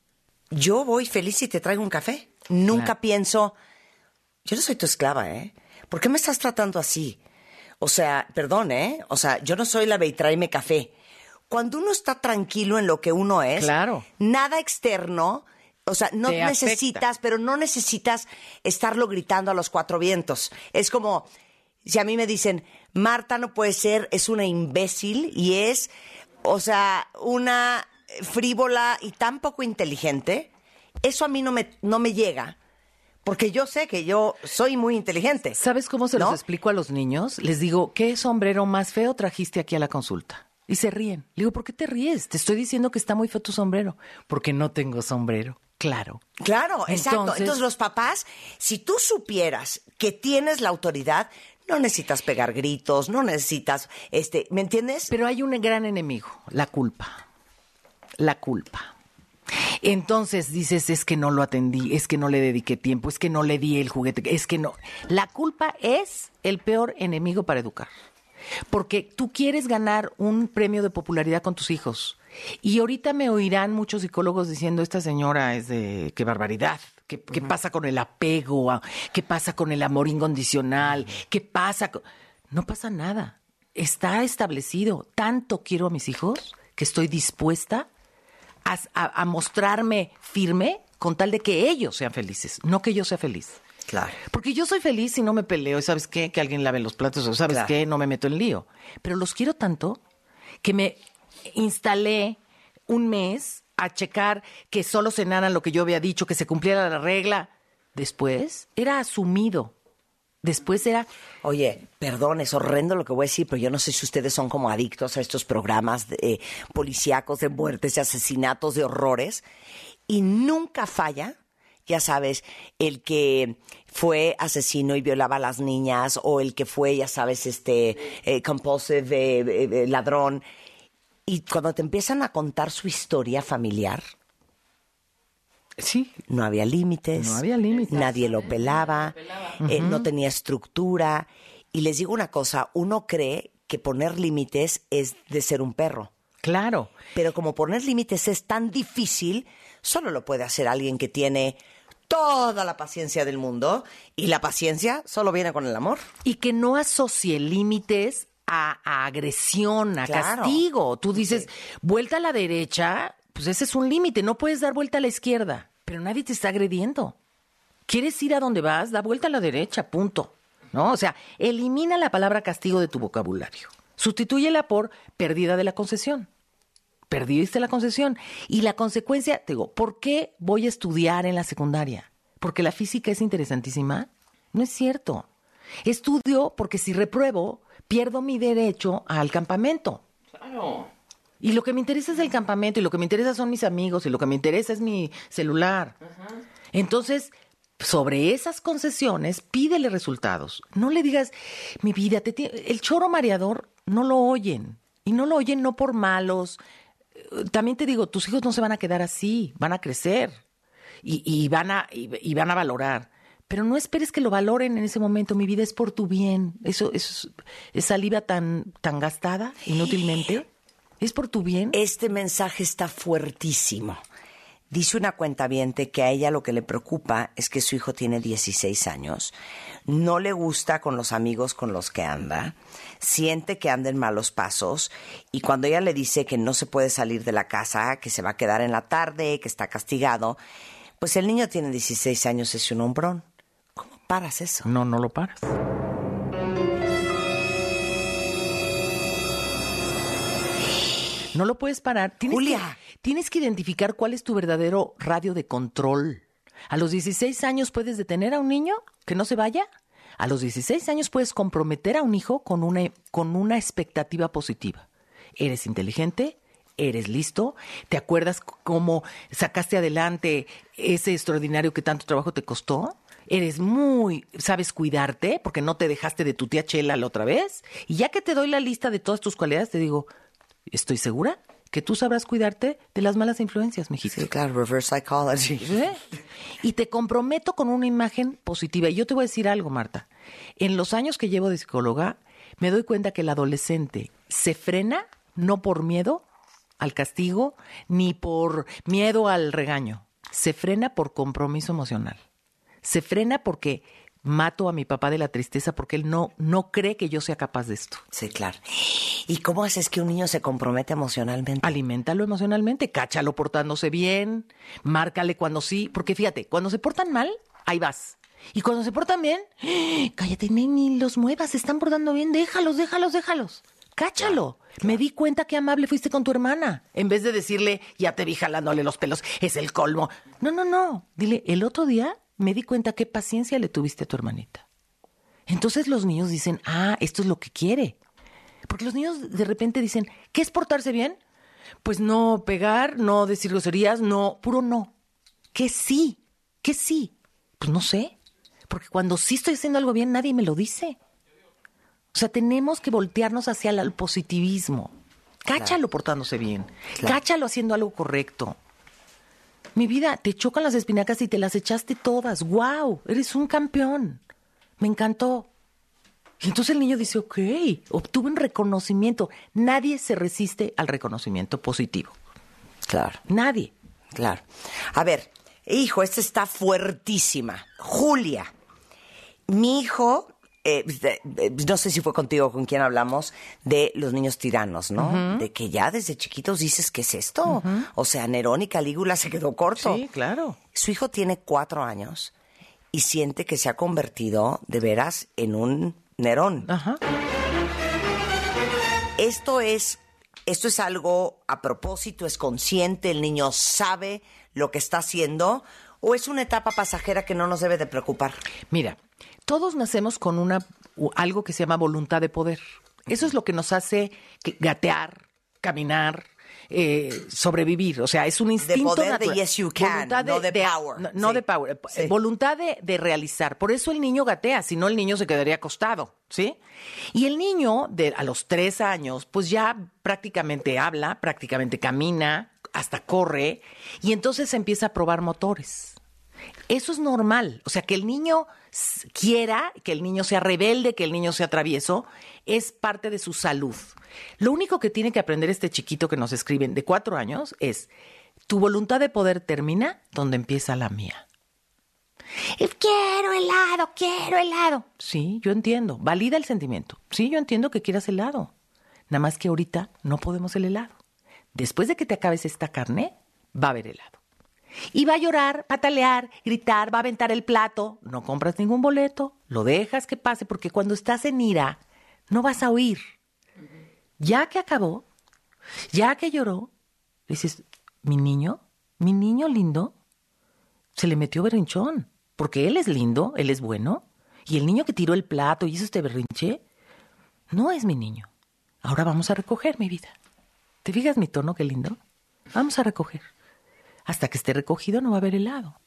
Yo voy feliz y te traigo un café. Nunca claro. pienso, yo no soy tu esclava, ¿eh? ¿Por qué me estás tratando así? O sea, perdón, ¿eh? O sea, yo no soy la ve y tráeme café. Cuando uno está tranquilo en lo que uno es, claro. nada externo, o sea, no te necesitas, afecta. pero no necesitas estarlo gritando a los cuatro vientos. Es como, si a mí me dicen, Marta no puede ser, es una imbécil y es, o sea, una frívola y tan poco inteligente, eso a mí no me, no me llega. Porque yo sé que yo soy muy inteligente. ¿Sabes cómo se ¿no? los explico a los niños? Les digo, ¿qué sombrero más feo trajiste aquí a la consulta? Y se ríen. Le digo, ¿por qué te ríes? Te estoy diciendo que está muy feo tu sombrero. Porque no tengo sombrero. Claro. Claro, exacto. Entonces, Entonces los papás, si tú supieras que tienes la autoridad, no necesitas pegar gritos, no necesitas, este, ¿me entiendes? Pero hay un gran enemigo, la culpa. La culpa. Entonces dices, es que no lo atendí, es que no le dediqué tiempo, es que no le di el juguete, es que no. La culpa es el peor enemigo para educar. Porque tú quieres ganar un premio de popularidad con tus hijos. Y ahorita me oirán muchos psicólogos diciendo, esta señora es de, qué barbaridad. ¿Qué, qué uh-huh. pasa con el apego? ¿Qué pasa con el amor incondicional? ¿Qué pasa con...? No pasa nada. Está establecido. Tanto quiero a mis hijos que estoy dispuesta A, a, a mostrarme firme con tal de que ellos sean felices, no que yo sea feliz. Claro. Porque yo soy feliz si no me peleo, ¿sabes qué? Que alguien lave los platos, o ¿sabes claro. qué? No me meto en lío. Pero los quiero tanto que me instalé un mes a checar que solo cenaran lo que yo había dicho, que se cumpliera la regla. Después era asumido. Después era... Oye, perdón, es horrendo lo que voy a decir, pero yo no sé si ustedes son como adictos a estos programas de, eh, policíacos de muertes, de asesinatos, de horrores. Y nunca falla, ya sabes, el que fue asesino y violaba a las niñas, o el que fue, ya sabes, este eh, compulsive eh, eh, ladrón. Y cuando te empiezan a contar su historia familiar... Sí. No había límites. No había límites. Nadie lo pelaba. Uh-huh. eh, no tenía estructura. Y les digo una cosa, uno cree que poner límites es de ser un perro. Claro. Pero como poner límites es tan difícil, solo lo puede hacer alguien que tiene toda la paciencia del mundo y la paciencia solo viene con el amor. Y que no asocie límites a, a agresión, a claro. castigo. Tú dices, sí. vuelta a la derecha, pues ese es un límite, no puedes dar vuelta a la izquierda, pero nadie te está agrediendo. ¿Quieres ir a donde vas? Da vuelta a la derecha, punto. ¿No? O sea, elimina la palabra castigo de tu vocabulario. Sustitúyela por pérdida de la concesión. Perdiste la concesión. Y la consecuencia, te digo, ¿por qué voy a estudiar en la secundaria? ¿Porque la física es interesantísima? No es cierto. Estudio porque si repruebo, pierdo mi derecho al campamento. Claro. Y lo que me interesa es el campamento, y lo que me interesa son mis amigos, y lo que me interesa es mi celular. Uh-huh. Entonces, sobre esas concesiones, pídele resultados. No le digas, mi vida, te t-". el choro mareador no lo oyen. Y no lo oyen no por malos. También te digo, tus hijos no se van a quedar así, van a crecer y, y, van a, y, y van a valorar. Pero no esperes que lo valoren en ese momento. Mi vida es por tu bien. Eso, eso es saliva tan, tan gastada inútilmente. Es por tu bien. Este mensaje está fuertísimo. Dice una cuentaviente que a ella lo que le preocupa es que su hijo tiene dieciséis años, no le gusta con los amigos con los que anda, siente que anda en malos pasos y cuando ella le dice que no se puede salir de la casa, que se va a quedar en la tarde, que está castigado, pues el niño tiene dieciséis años, es un hombrón. ¿Cómo paras eso? No, no lo paras. No lo puedes parar. Tienes Julia. Que, tienes que identificar cuál es tu verdadero radio de control. ¿A los dieciséis años puedes detener a un niño que no se vaya? A los dieciséis años puedes comprometer a un hijo con una, con una expectativa positiva. Eres inteligente, eres listo, ¿te acuerdas cómo sacaste adelante ese extraordinario que tanto trabajo te costó? Eres muy, sabes cuidarte porque no te dejaste de tu tía Chela la otra vez. Y ya que te doy la lista de todas tus cualidades, te digo, estoy segura que tú sabrás cuidarte de las malas influencias, mijito. Sí, claro, reverse psychology. ¿Sí? Y te comprometo con una imagen positiva. Y yo te voy a decir algo, Marta. En los años que llevo de psicóloga, me doy cuenta que el adolescente se frena no por miedo al castigo, ni por miedo al regaño. Se frena por compromiso emocional. Se frena porque mato a mi papá de la tristeza porque él no, no cree que yo sea capaz de esto. Sí, claro. ¿Y cómo haces que un niño se compromete emocionalmente? Aliméntalo emocionalmente, cáchalo portándose bien, márcale cuando sí, porque fíjate, cuando se portan mal, ahí vas. Y cuando se portan bien, cállate, ni los muevas, se están portando bien, déjalos, déjalos, déjalos. Cáchalo. Claro, claro. Me di cuenta qué amable fuiste con tu hermana. En vez de decirle, ya te vi jalándole los pelos, es el colmo. No, no, no. Dile, el otro día me di cuenta qué paciencia le tuviste a tu hermanita. Entonces los niños dicen, ah, esto es lo que quiere. Porque los niños de repente dicen, ¿qué es portarse bien? Pues no pegar, no decir groserías, no, puro no. ¿Qué sí? ¿Qué sí? Pues no sé. Porque cuando sí estoy haciendo algo bien, nadie me lo dice. O sea, tenemos que voltearnos hacia el positivismo. Cáchalo claro. portándose bien. Claro. Cáchalo haciendo algo correcto. Mi vida, te chocan las espinacas y te las echaste todas. ¡Guau! Eres un campeón. Me encantó. Y entonces el niño dice, ok, obtuve un reconocimiento. Nadie se resiste al reconocimiento positivo. Claro. Nadie. Claro. A ver, hijo, esta está fuertísima. Julia, mi hijo, eh, de, de, no sé si fue contigo con quien hablamos, de los niños tiranos, ¿no? Uh-huh. De que ya desde chiquitos dices, ¿qué es esto? Uh-huh. O sea, Nerón y Calígula se quedó corto. Sí, claro. Su hijo tiene cuatro años y siente que se ha convertido de veras en un Nerón. Ajá. Esto es, esto es algo a propósito, es consciente, el niño sabe lo que está haciendo, o es una etapa pasajera que no nos debe de preocupar. Mira, todos nacemos con una algo que se llama voluntad de poder. Eso es lo que nos hace gatear, caminar, eh, sobrevivir. O sea, es un instinto de poder natural. De yes you can, voluntad de, no de, de power. No, no sí. de power. Sí. Voluntad de, de realizar. Por eso el niño gatea, si no el niño se quedaría acostado, ¿sí? Y el niño de a los tres años, pues ya prácticamente habla, prácticamente camina, hasta corre, y entonces empieza a probar motores. Eso es normal. O sea, que el niño quiera, que el niño sea rebelde, que el niño sea travieso, es parte de su salud. Lo único que tiene que aprender este chiquito que nos escriben de cuatro años es, tu voluntad de poder termina donde empieza la mía. Quiero helado, quiero helado. Sí, yo entiendo. Valida el sentimiento. Sí, yo entiendo que quieras helado. Nada más que ahorita no podemos el helado. Después de que te acabes esta carne, va a haber helado. Y va a llorar, patalear, gritar, va a aventar el plato. No compras ningún boleto, lo dejas que pase, porque cuando estás en ira, no vas a oír. Ya que acabó, ya que lloró, dices, mi niño, mi niño lindo, se le metió berrinchón. Porque él es lindo, él es bueno. Y el niño que tiró el plato y hizo este berrinche, no es mi niño. Ahora vamos a recoger, mi vida. ¿Te fijas mi tono, qué lindo? Vamos a recoger. Hasta que esté recogido no va a haber helado.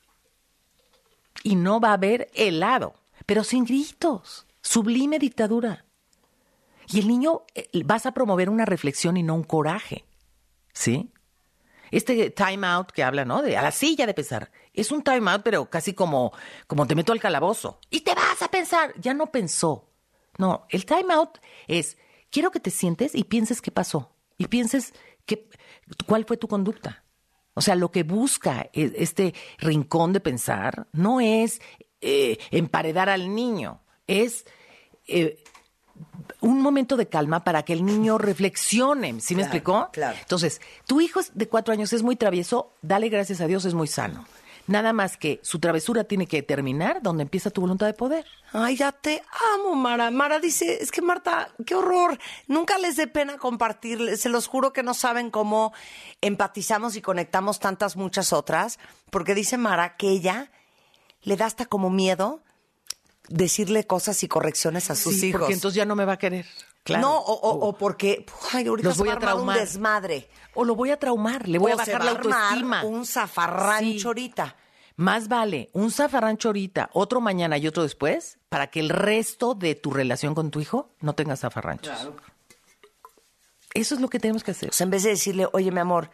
Y no va a haber helado, pero sin gritos. Sublime dictadura. Y el niño, vas a promover una reflexión y no un coraje. ¿Sí? Este time out que habla, ¿no? De a la silla de pensar. Es un time out, pero casi como, como te meto al calabozo. Y te vas a pensar. Ya no pensó. No, el time out es, quiero que te sientes y pienses qué pasó. Y pienses que, cuál fue tu conducta. O sea, lo que busca este rincón de pensar no es eh, emparedar al niño. Es eh, un momento de calma para que el niño reflexione. ¿Sí me Claro, explicó? claro. Entonces, tu hijo de cuatro años es muy travieso, dale gracias a Dios, es muy sano. Nada más que su travesura tiene que terminar donde empieza tu voluntad de poder. Ay, ya te amo, Mara. Mara dice, es que Marta, qué horror. Nunca les dé pena compartir. Se los juro que no saben cómo empatizamos y conectamos tantas, muchas otras. Porque dice Mara que ella le da hasta como miedo decirle cosas y correcciones a sus Sí, hijos. porque entonces ya no me va a querer. Claro. No, o, o, o porque ay, ahorita Los se voy va a armar traumar. un desmadre. O lo voy a traumar, le voy O a se bajar va la a armar autoestima. un zafarrancho Sí. ahorita. Más vale un zafarrancho ahorita, otro mañana y otro después, para que el resto de tu relación con tu hijo no tenga zafarranchos. Claro. Eso es lo que tenemos que hacer. O sea, en vez de decirle, oye, mi amor,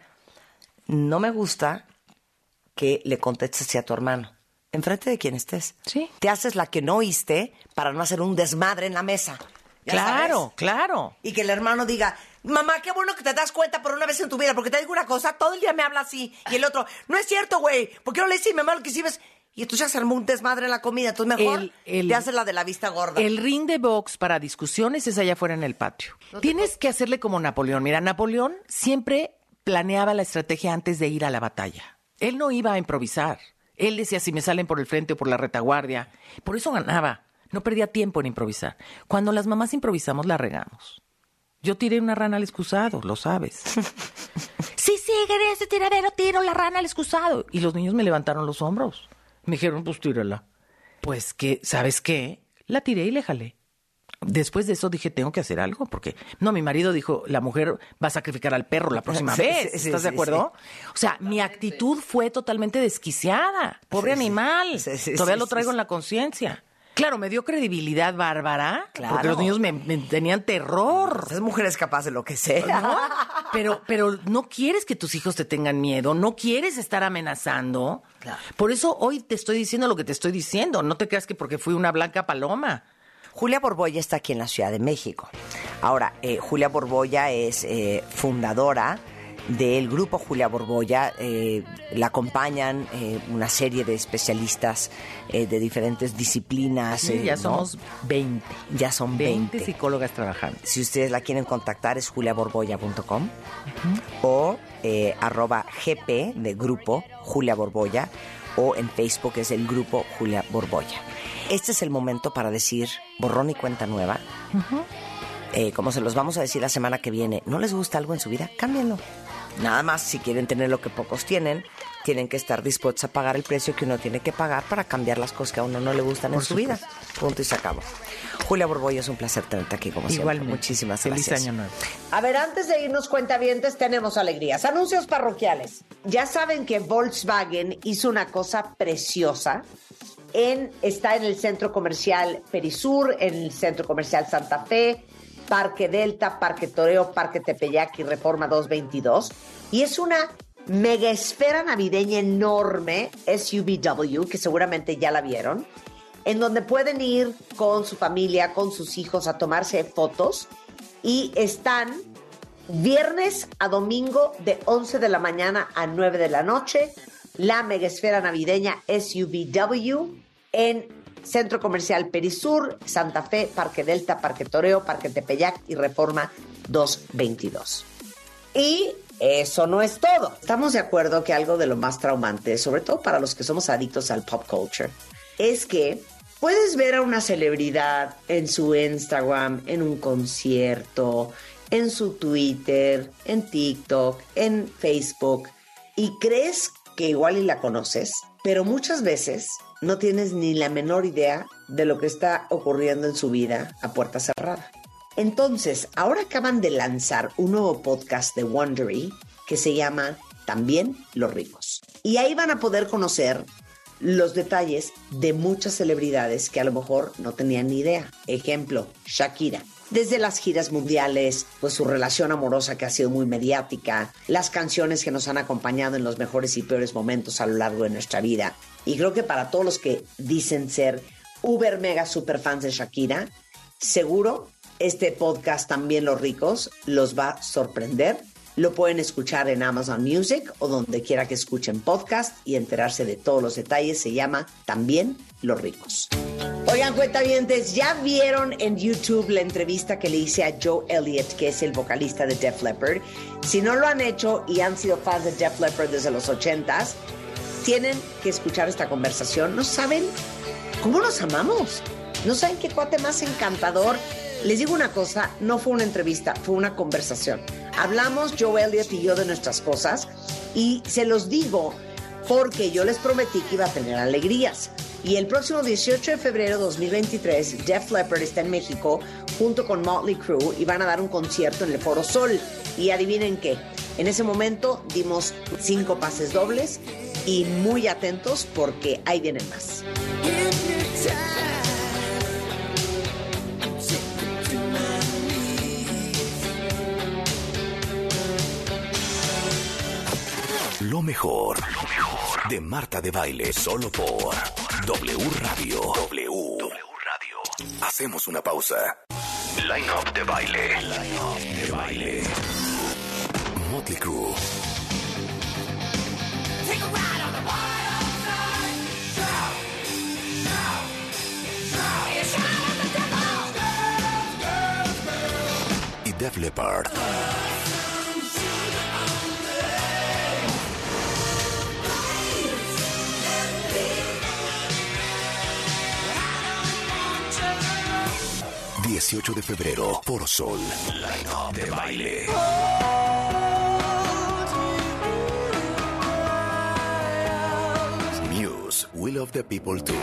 no me gusta que le contestes así a tu hermano. Enfrente de quien estés. Sí. Te haces la que no oíste para no hacer un desmadre en la mesa. ¿Ya Claro, sabes? claro. Y que el hermano diga, mamá, qué bueno que te das cuenta por una vez en tu vida, porque te digo una cosa, todo el día me habla así. Y el otro, no es cierto, güey, ¿por qué no le dices a mi mamá lo que hiciste? Y entonces ya se armó un desmadre en la comida. Entonces mejor El- el- te haces la de la vista gorda. El ring de box para discusiones es allá afuera en el patio. Tienes que hacerle como Napoleón. Mira, Napoleón siempre planeaba la estrategia antes de ir a la batalla. Él no iba a improvisar. Él decía si me salen por el frente o por la retaguardia. Por eso ganaba. No perdía tiempo en improvisar. Cuando las mamás improvisamos, la regamos. Yo tiré una rana al excusado, lo sabes. Sí, sí, en ese tiradero tiro la rana al excusado. Y los niños me levantaron los hombros. Me dijeron, pues tírala. Pues que, ¿sabes qué? La tiré y le jalé. Después de eso dije, tengo que hacer algo, porque no, mi marido dijo, la mujer va a sacrificar al perro la próxima Sí, vez. sí, sí, ¿Estás de sí, acuerdo? O sea, mi actitud fue totalmente desquiciada. Pobre Sí, sí. animal. Sí, sí, Todavía sí, lo traigo sí, en la conciencia. Claro, me dio credibilidad bárbara, Claro. porque los niños me, me tenían terror. Esas mujeres capaz de lo que sea. ¿No? Pero, pero no quieres que tus hijos te tengan miedo, no quieres estar amenazando. Claro. Por eso hoy te estoy diciendo lo que te estoy diciendo. No te creas que porque fui una blanca paloma. Julia Borbolla está aquí en la Ciudad de México. Ahora, eh, Julia Borbolla es eh, fundadora del grupo Julia Borbolla. Eh, la acompañan eh, una serie de especialistas eh, de diferentes disciplinas. Sí, eh, ya ¿no? somos veinte. Ya son veinte veinte. psicólogas trabajando. Si ustedes la quieren contactar es julia borbolla punto com o eh, arroba gp de grupo Julia Borbolla o en Facebook es el grupo Julia Borbolla. Este es el momento para decir borrón y cuenta nueva. Eh, como se los vamos a decir la semana que viene, ¿no les gusta algo en su vida? Cámbienlo. Nada más, si quieren tener lo que pocos tienen, tienen que estar dispuestos a pagar el precio que uno tiene que pagar para cambiar las cosas que a uno no le gustan en su vida. Punto y se acabó. Julia Borbolla, es un placer tenerte aquí como siempre. Igualmente. Muchísimas Feliz gracias. año nuevo. A ver, antes de irnos cuentavientes, tenemos alegrías. Anuncios parroquiales. Ya saben que Volkswagen hizo una cosa preciosa. En, está en el Centro Comercial Perisur, en el Centro Comercial Santa Fe, Parque Delta, Parque Toreo, Parque Tepeyac y Reforma doscientos veintidós. Y es una mega esfera navideña enorme, S U V W, que seguramente ya la vieron, en donde pueden ir con su familia, con sus hijos a tomarse fotos. Y están viernes a domingo de once de la mañana a nueve de la noche, la mega esfera navideña S U V W en Centro Comercial Perisur, Santa Fe, Parque Delta, Parque Toreo, Parque Tepeyac y Reforma doscientos veintidós. Y eso no es todo. Estamos de acuerdo que algo de lo más traumante, sobre todo para los que somos adictos al pop culture, es que puedes ver a una celebridad en su Instagram, en un concierto, en su Twitter, en TikTok, en Facebook, y crees que igual y la conoces, pero muchas veces no tienes ni la menor idea de lo que está ocurriendo en su vida a puerta cerrada. Entonces, ahora acaban de lanzar un nuevo podcast de Wondery que se llama También los ricos. Y ahí van a poder conocer los detalles de muchas celebridades que a lo mejor no tenían ni idea. Ejemplo, Shakira. Desde las giras mundiales, pues su relación amorosa que ha sido muy mediática, las canciones que nos han acompañado en los mejores y peores momentos a lo largo de nuestra vida. Y creo que para todos los que dicen ser uber mega super fans de Shakira, seguro este podcast También los ricos los va a sorprender. Lo pueden escuchar en Amazon Music o donde quiera que escuchen podcast y enterarse de todos los detalles. Se llama También los ricos. Oigan, cuentavientes, ¿ya vieron en YouTube la entrevista que le hice a Joe Elliott, que es el vocalista de Def Leppard? Si no lo han hecho y han sido fans de Def Leppard desde los ochentas, tienen que escuchar esta conversación. ¿No saben cómo nos amamos? ¿No saben qué cuate más encantador? Les digo una cosa, no fue una entrevista, fue una conversación. Hablamos Joe Elliott y yo de nuestras cosas y se los digo porque yo les prometí que iba a tener alegrías. Y el próximo dieciocho de febrero de dos mil veintitrés, Def Leppard está en México junto con Motley Crue y van a dar un concierto en el Foro Sol. Y adivinen qué, en ese momento dimos cinco pases dobles y muy atentos porque ahí vienen más. Lo mejor, lo mejor de Marta de Baile, solo por W Radio. W. W Radio. Hacemos una pausa. Line Up de Baile. Line Up de Baile. Motley Crue. Y Def Leppard. dieciocho de febrero, Foro Sol, Line Up de Baile. Muse, We Love the People Tour.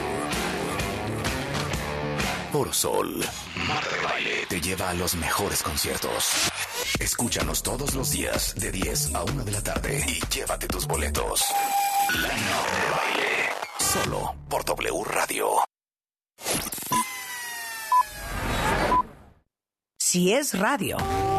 Foro Sol, Marta de Baile te lleva a los mejores conciertos. Escúchanos todos los días de diez a una de la tarde y llévate tus boletos. Line Up de Baile, solo por W Radio. Si es radio.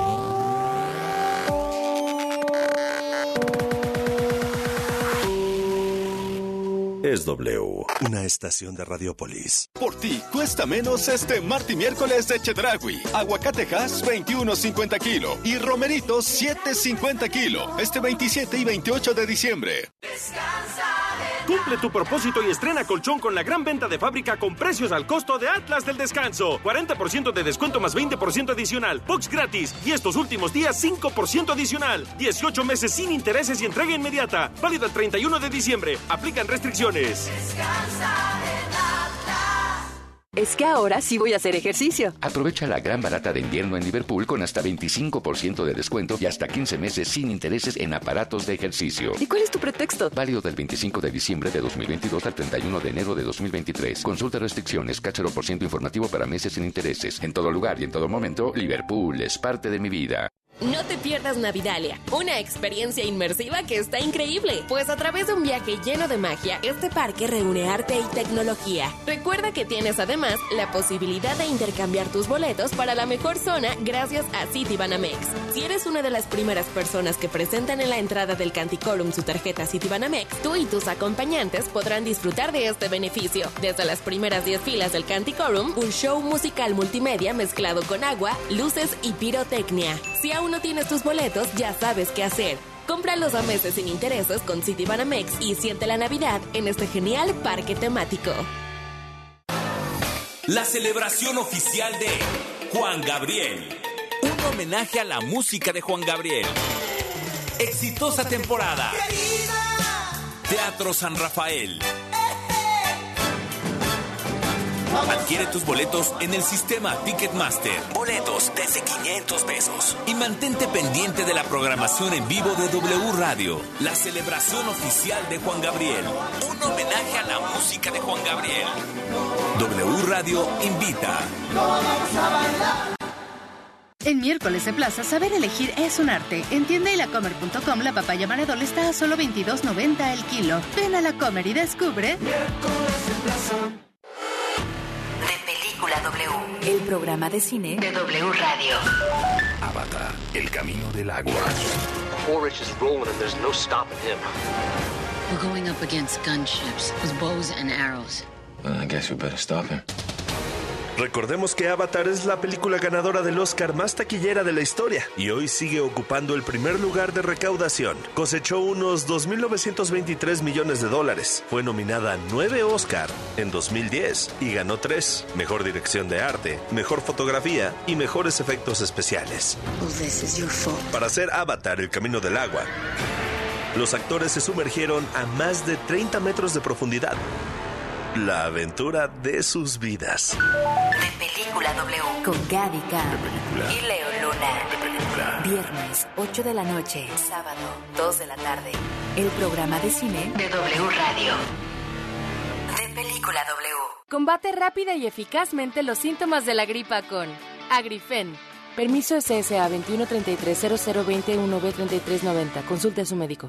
Es W, una estación de Radiopolis. Por ti, cuesta menos este martes y miércoles de Chedraui. Aguacatejas, veintiuno cincuenta kilo. Y romeritos, siete cincuenta kilo. Este veintisiete y veintiocho de diciembre. Cumple tu propósito y estrena colchón con la gran venta de fábrica con precios al costo de Atlas del Descanso. cuarenta por ciento de descuento más veinte por ciento adicional. Box gratis. Y estos últimos días cinco por ciento adicional. dieciocho meses sin intereses y entrega inmediata. Válido el treinta y uno de diciembre. Aplican restricciones. Descansa en Atlas. Es que ahora sí voy a hacer ejercicio. Aprovecha la gran barata de invierno en Liverpool con hasta veinticinco por ciento de descuento y hasta quince meses sin intereses en aparatos de ejercicio. ¿Y cuál es tu pretexto? Válido del veinticinco de diciembre de dos mil veintidós al treinta y uno de enero de dos mil veintitrés. Consulta restricciones, cachero por ciento informativo para meses sin intereses. En todo lugar y en todo momento, Liverpool es parte de mi vida. No te pierdas Navidalia, una experiencia inmersiva que está increíble, pues a través de un viaje lleno de magia, este parque reúne arte y tecnología. Recuerda que tienes además la posibilidad de intercambiar tus boletos para la mejor zona gracias a Citibanamex. Si eres una de las primeras personas que presentan en la entrada del Canticorum su tarjeta Citibanamex, tú y tus acompañantes podrán disfrutar de este beneficio. Desde las primeras diez filas del Canticorum, un show musical multimedia mezclado con agua, luces y pirotecnia. Si aún no tienes tus boletos, ya sabes qué hacer. Cómpralos a meses sin intereses con Citibanamex y siente la Navidad en este genial parque temático. La celebración oficial de Juan Gabriel. Un homenaje a la música de Juan Gabriel. Exitosa temporada. Teatro San Rafael. Adquiere tus boletos en el sistema Ticketmaster. Boletos desde quinientos pesos. Y mantente pendiente de la programación en vivo de W Radio. La celebración oficial de Juan Gabriel. Un homenaje a la música de Juan Gabriel. W Radio invita. En miércoles de Plaza, saber elegir es un arte. En tienda y lacomer punto com la papaya Maradol está a solo veintidós noventa el kilo. Ven a La Comer y descubre... Miércoles de Plaza. W, el programa de cine de W Radio. Avatar, el camino del agua. Horus is rolling and there's no stopping him. We're going up against gunships with bows and arrows. Well, I guess we better stop him. Recordemos que Avatar es la película ganadora del Oscar más taquillera de la historia y hoy sigue ocupando el primer lugar de recaudación. Cosechó unos dos mil novecientos veintitrés millones de dólares. Fue nominada a nueve Oscar en dos mil diez y ganó tres: Mejor Dirección de Arte, Mejor Fotografía y Mejores Efectos Especiales. Well, this is your fault. Para hacer Avatar, el camino del agua, los actores se sumergieron a más de treinta metros de profundidad. La aventura de sus vidas. De Película W con Gaby Khan y Leo Luna. De película. Viernes, ocho de la noche. Sábado, dos de la tarde. El programa de cine de W Radio. De Película W. Combate rápida y eficazmente los síntomas de la gripa con Agrifen. Permiso S S A veintiuno treinta y tres cero cero veinte uno B treinta y tres noventa. Consulte a su médico.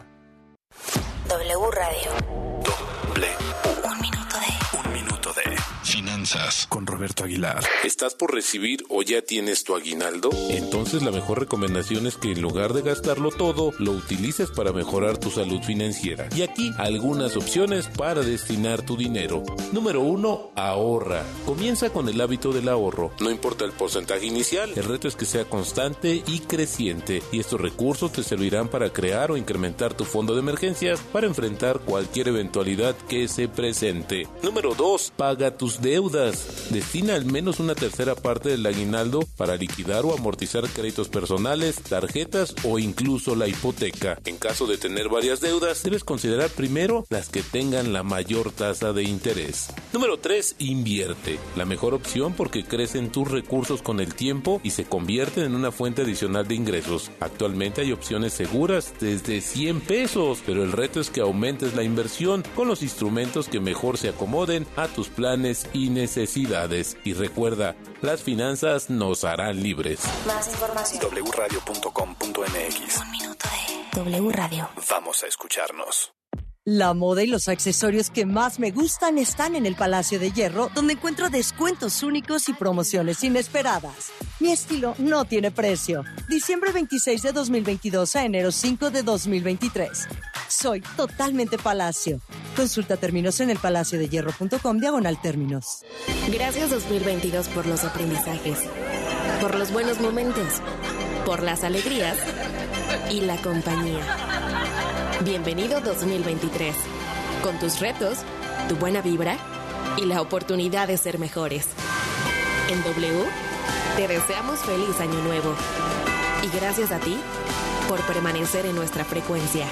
W Radio. Doble. Un minuto de... Un minuto de... Finanzas con Roberto Aguilar. ¿Estás por recibir o ya tienes tu aguinaldo? Entonces la mejor recomendación es que en lugar de gastarlo todo, lo utilices para mejorar tu salud financiera. Y aquí algunas opciones para destinar tu dinero. Número uno, ahorra. Comienza con el hábito del ahorro. No importa el porcentaje inicial, el reto es que sea constante y creciente. Y estos recursos te servirán para crear o incrementar tu fondo de emergencias para enfrentar cualquier eventualidad que se presente. Número dos, paga tus deudas. Destina al menos una tercera parte del aguinaldo para liquidar o amortizar créditos personales, tarjetas o incluso la hipoteca. En caso de tener varias deudas, debes considerar primero las que tengan la mayor tasa de interés. Número tres, invierte. La mejor opción porque crecen tus recursos con el tiempo y se convierten en una fuente adicional de ingresos. Actualmente hay opciones seguras desde cien pesos, pero el reto es que aumentes la inversión con los instrumentos que mejor se acomoden a tus planes y necesidades. Y recuerda, las finanzas nos harán libres. Más información. doble u radio punto com punto m x. Un minuto de W Radio. Vamos a escucharnos. La moda y los accesorios que más me gustan están en el Palacio de Hierro, donde encuentro descuentos únicos y promociones inesperadas. Mi estilo no tiene precio. Diciembre veintiséis de dos mil veintidós a enero cinco de dos mil veintitrés. Soy totalmente Palacio. Consulta términos en el palacio de hierro punto com diagonal términos. Gracias dos mil veintidós por los aprendizajes, por los buenos momentos, por las alegrías y la compañía. Bienvenido dos mil veintitrés, con tus retos, tu buena vibra y la oportunidad de ser mejores. En W, te deseamos feliz año nuevo. Y gracias a ti por permanecer en nuestra frecuencia.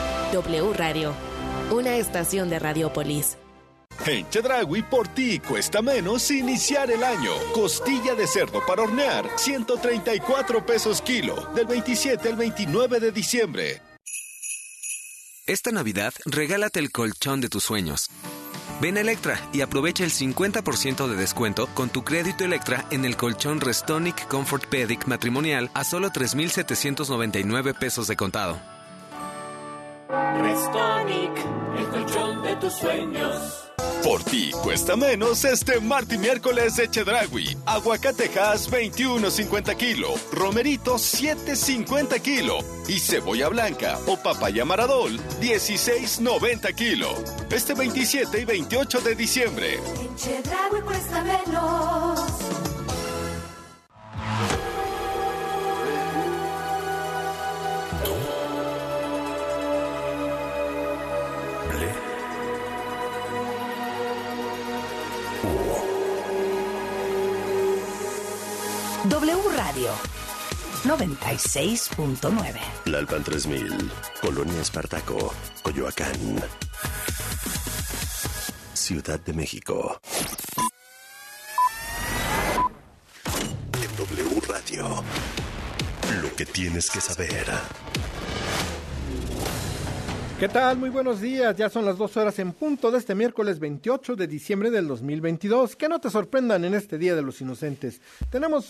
W Radio, una estación de Radiopolis. En Chedraui, por ti cuesta menos iniciar el año. Costilla de cerdo para hornear, ciento treinta y cuatro pesos kilo, del veintisiete al veintinueve de diciembre. Esta Navidad, regálate el colchón de tus sueños. Ven a Electra y aprovecha el cincuenta por ciento de descuento con tu crédito Electra en el colchón Restonic Comfort Pedic matrimonial a solo tres mil setecientos noventa y nueve pesos de contado. Restonic, el colchón de tus sueños. Por ti cuesta menos este martes y miércoles de Chedraui. Aguacatejas veintiuno cincuenta kilo, romerito siete cincuenta kilo y cebolla blanca o papaya Maradol dieciséis noventa kilo. Este veintisiete y veintiocho de diciembre. En Chedraui cuesta menos. W Radio noventa y seis punto nueve. Lalpan tres mil, Colonia Espartaco, Coyoacán, Ciudad de México. En W Radio, lo que tienes que saber. ¿Qué tal? Muy buenos días. Ya son las dos horas en punto de este miércoles veintiocho de diciembre del dos mil veintidós. Que no te sorprendan en este Día de los Inocentes. Tenemos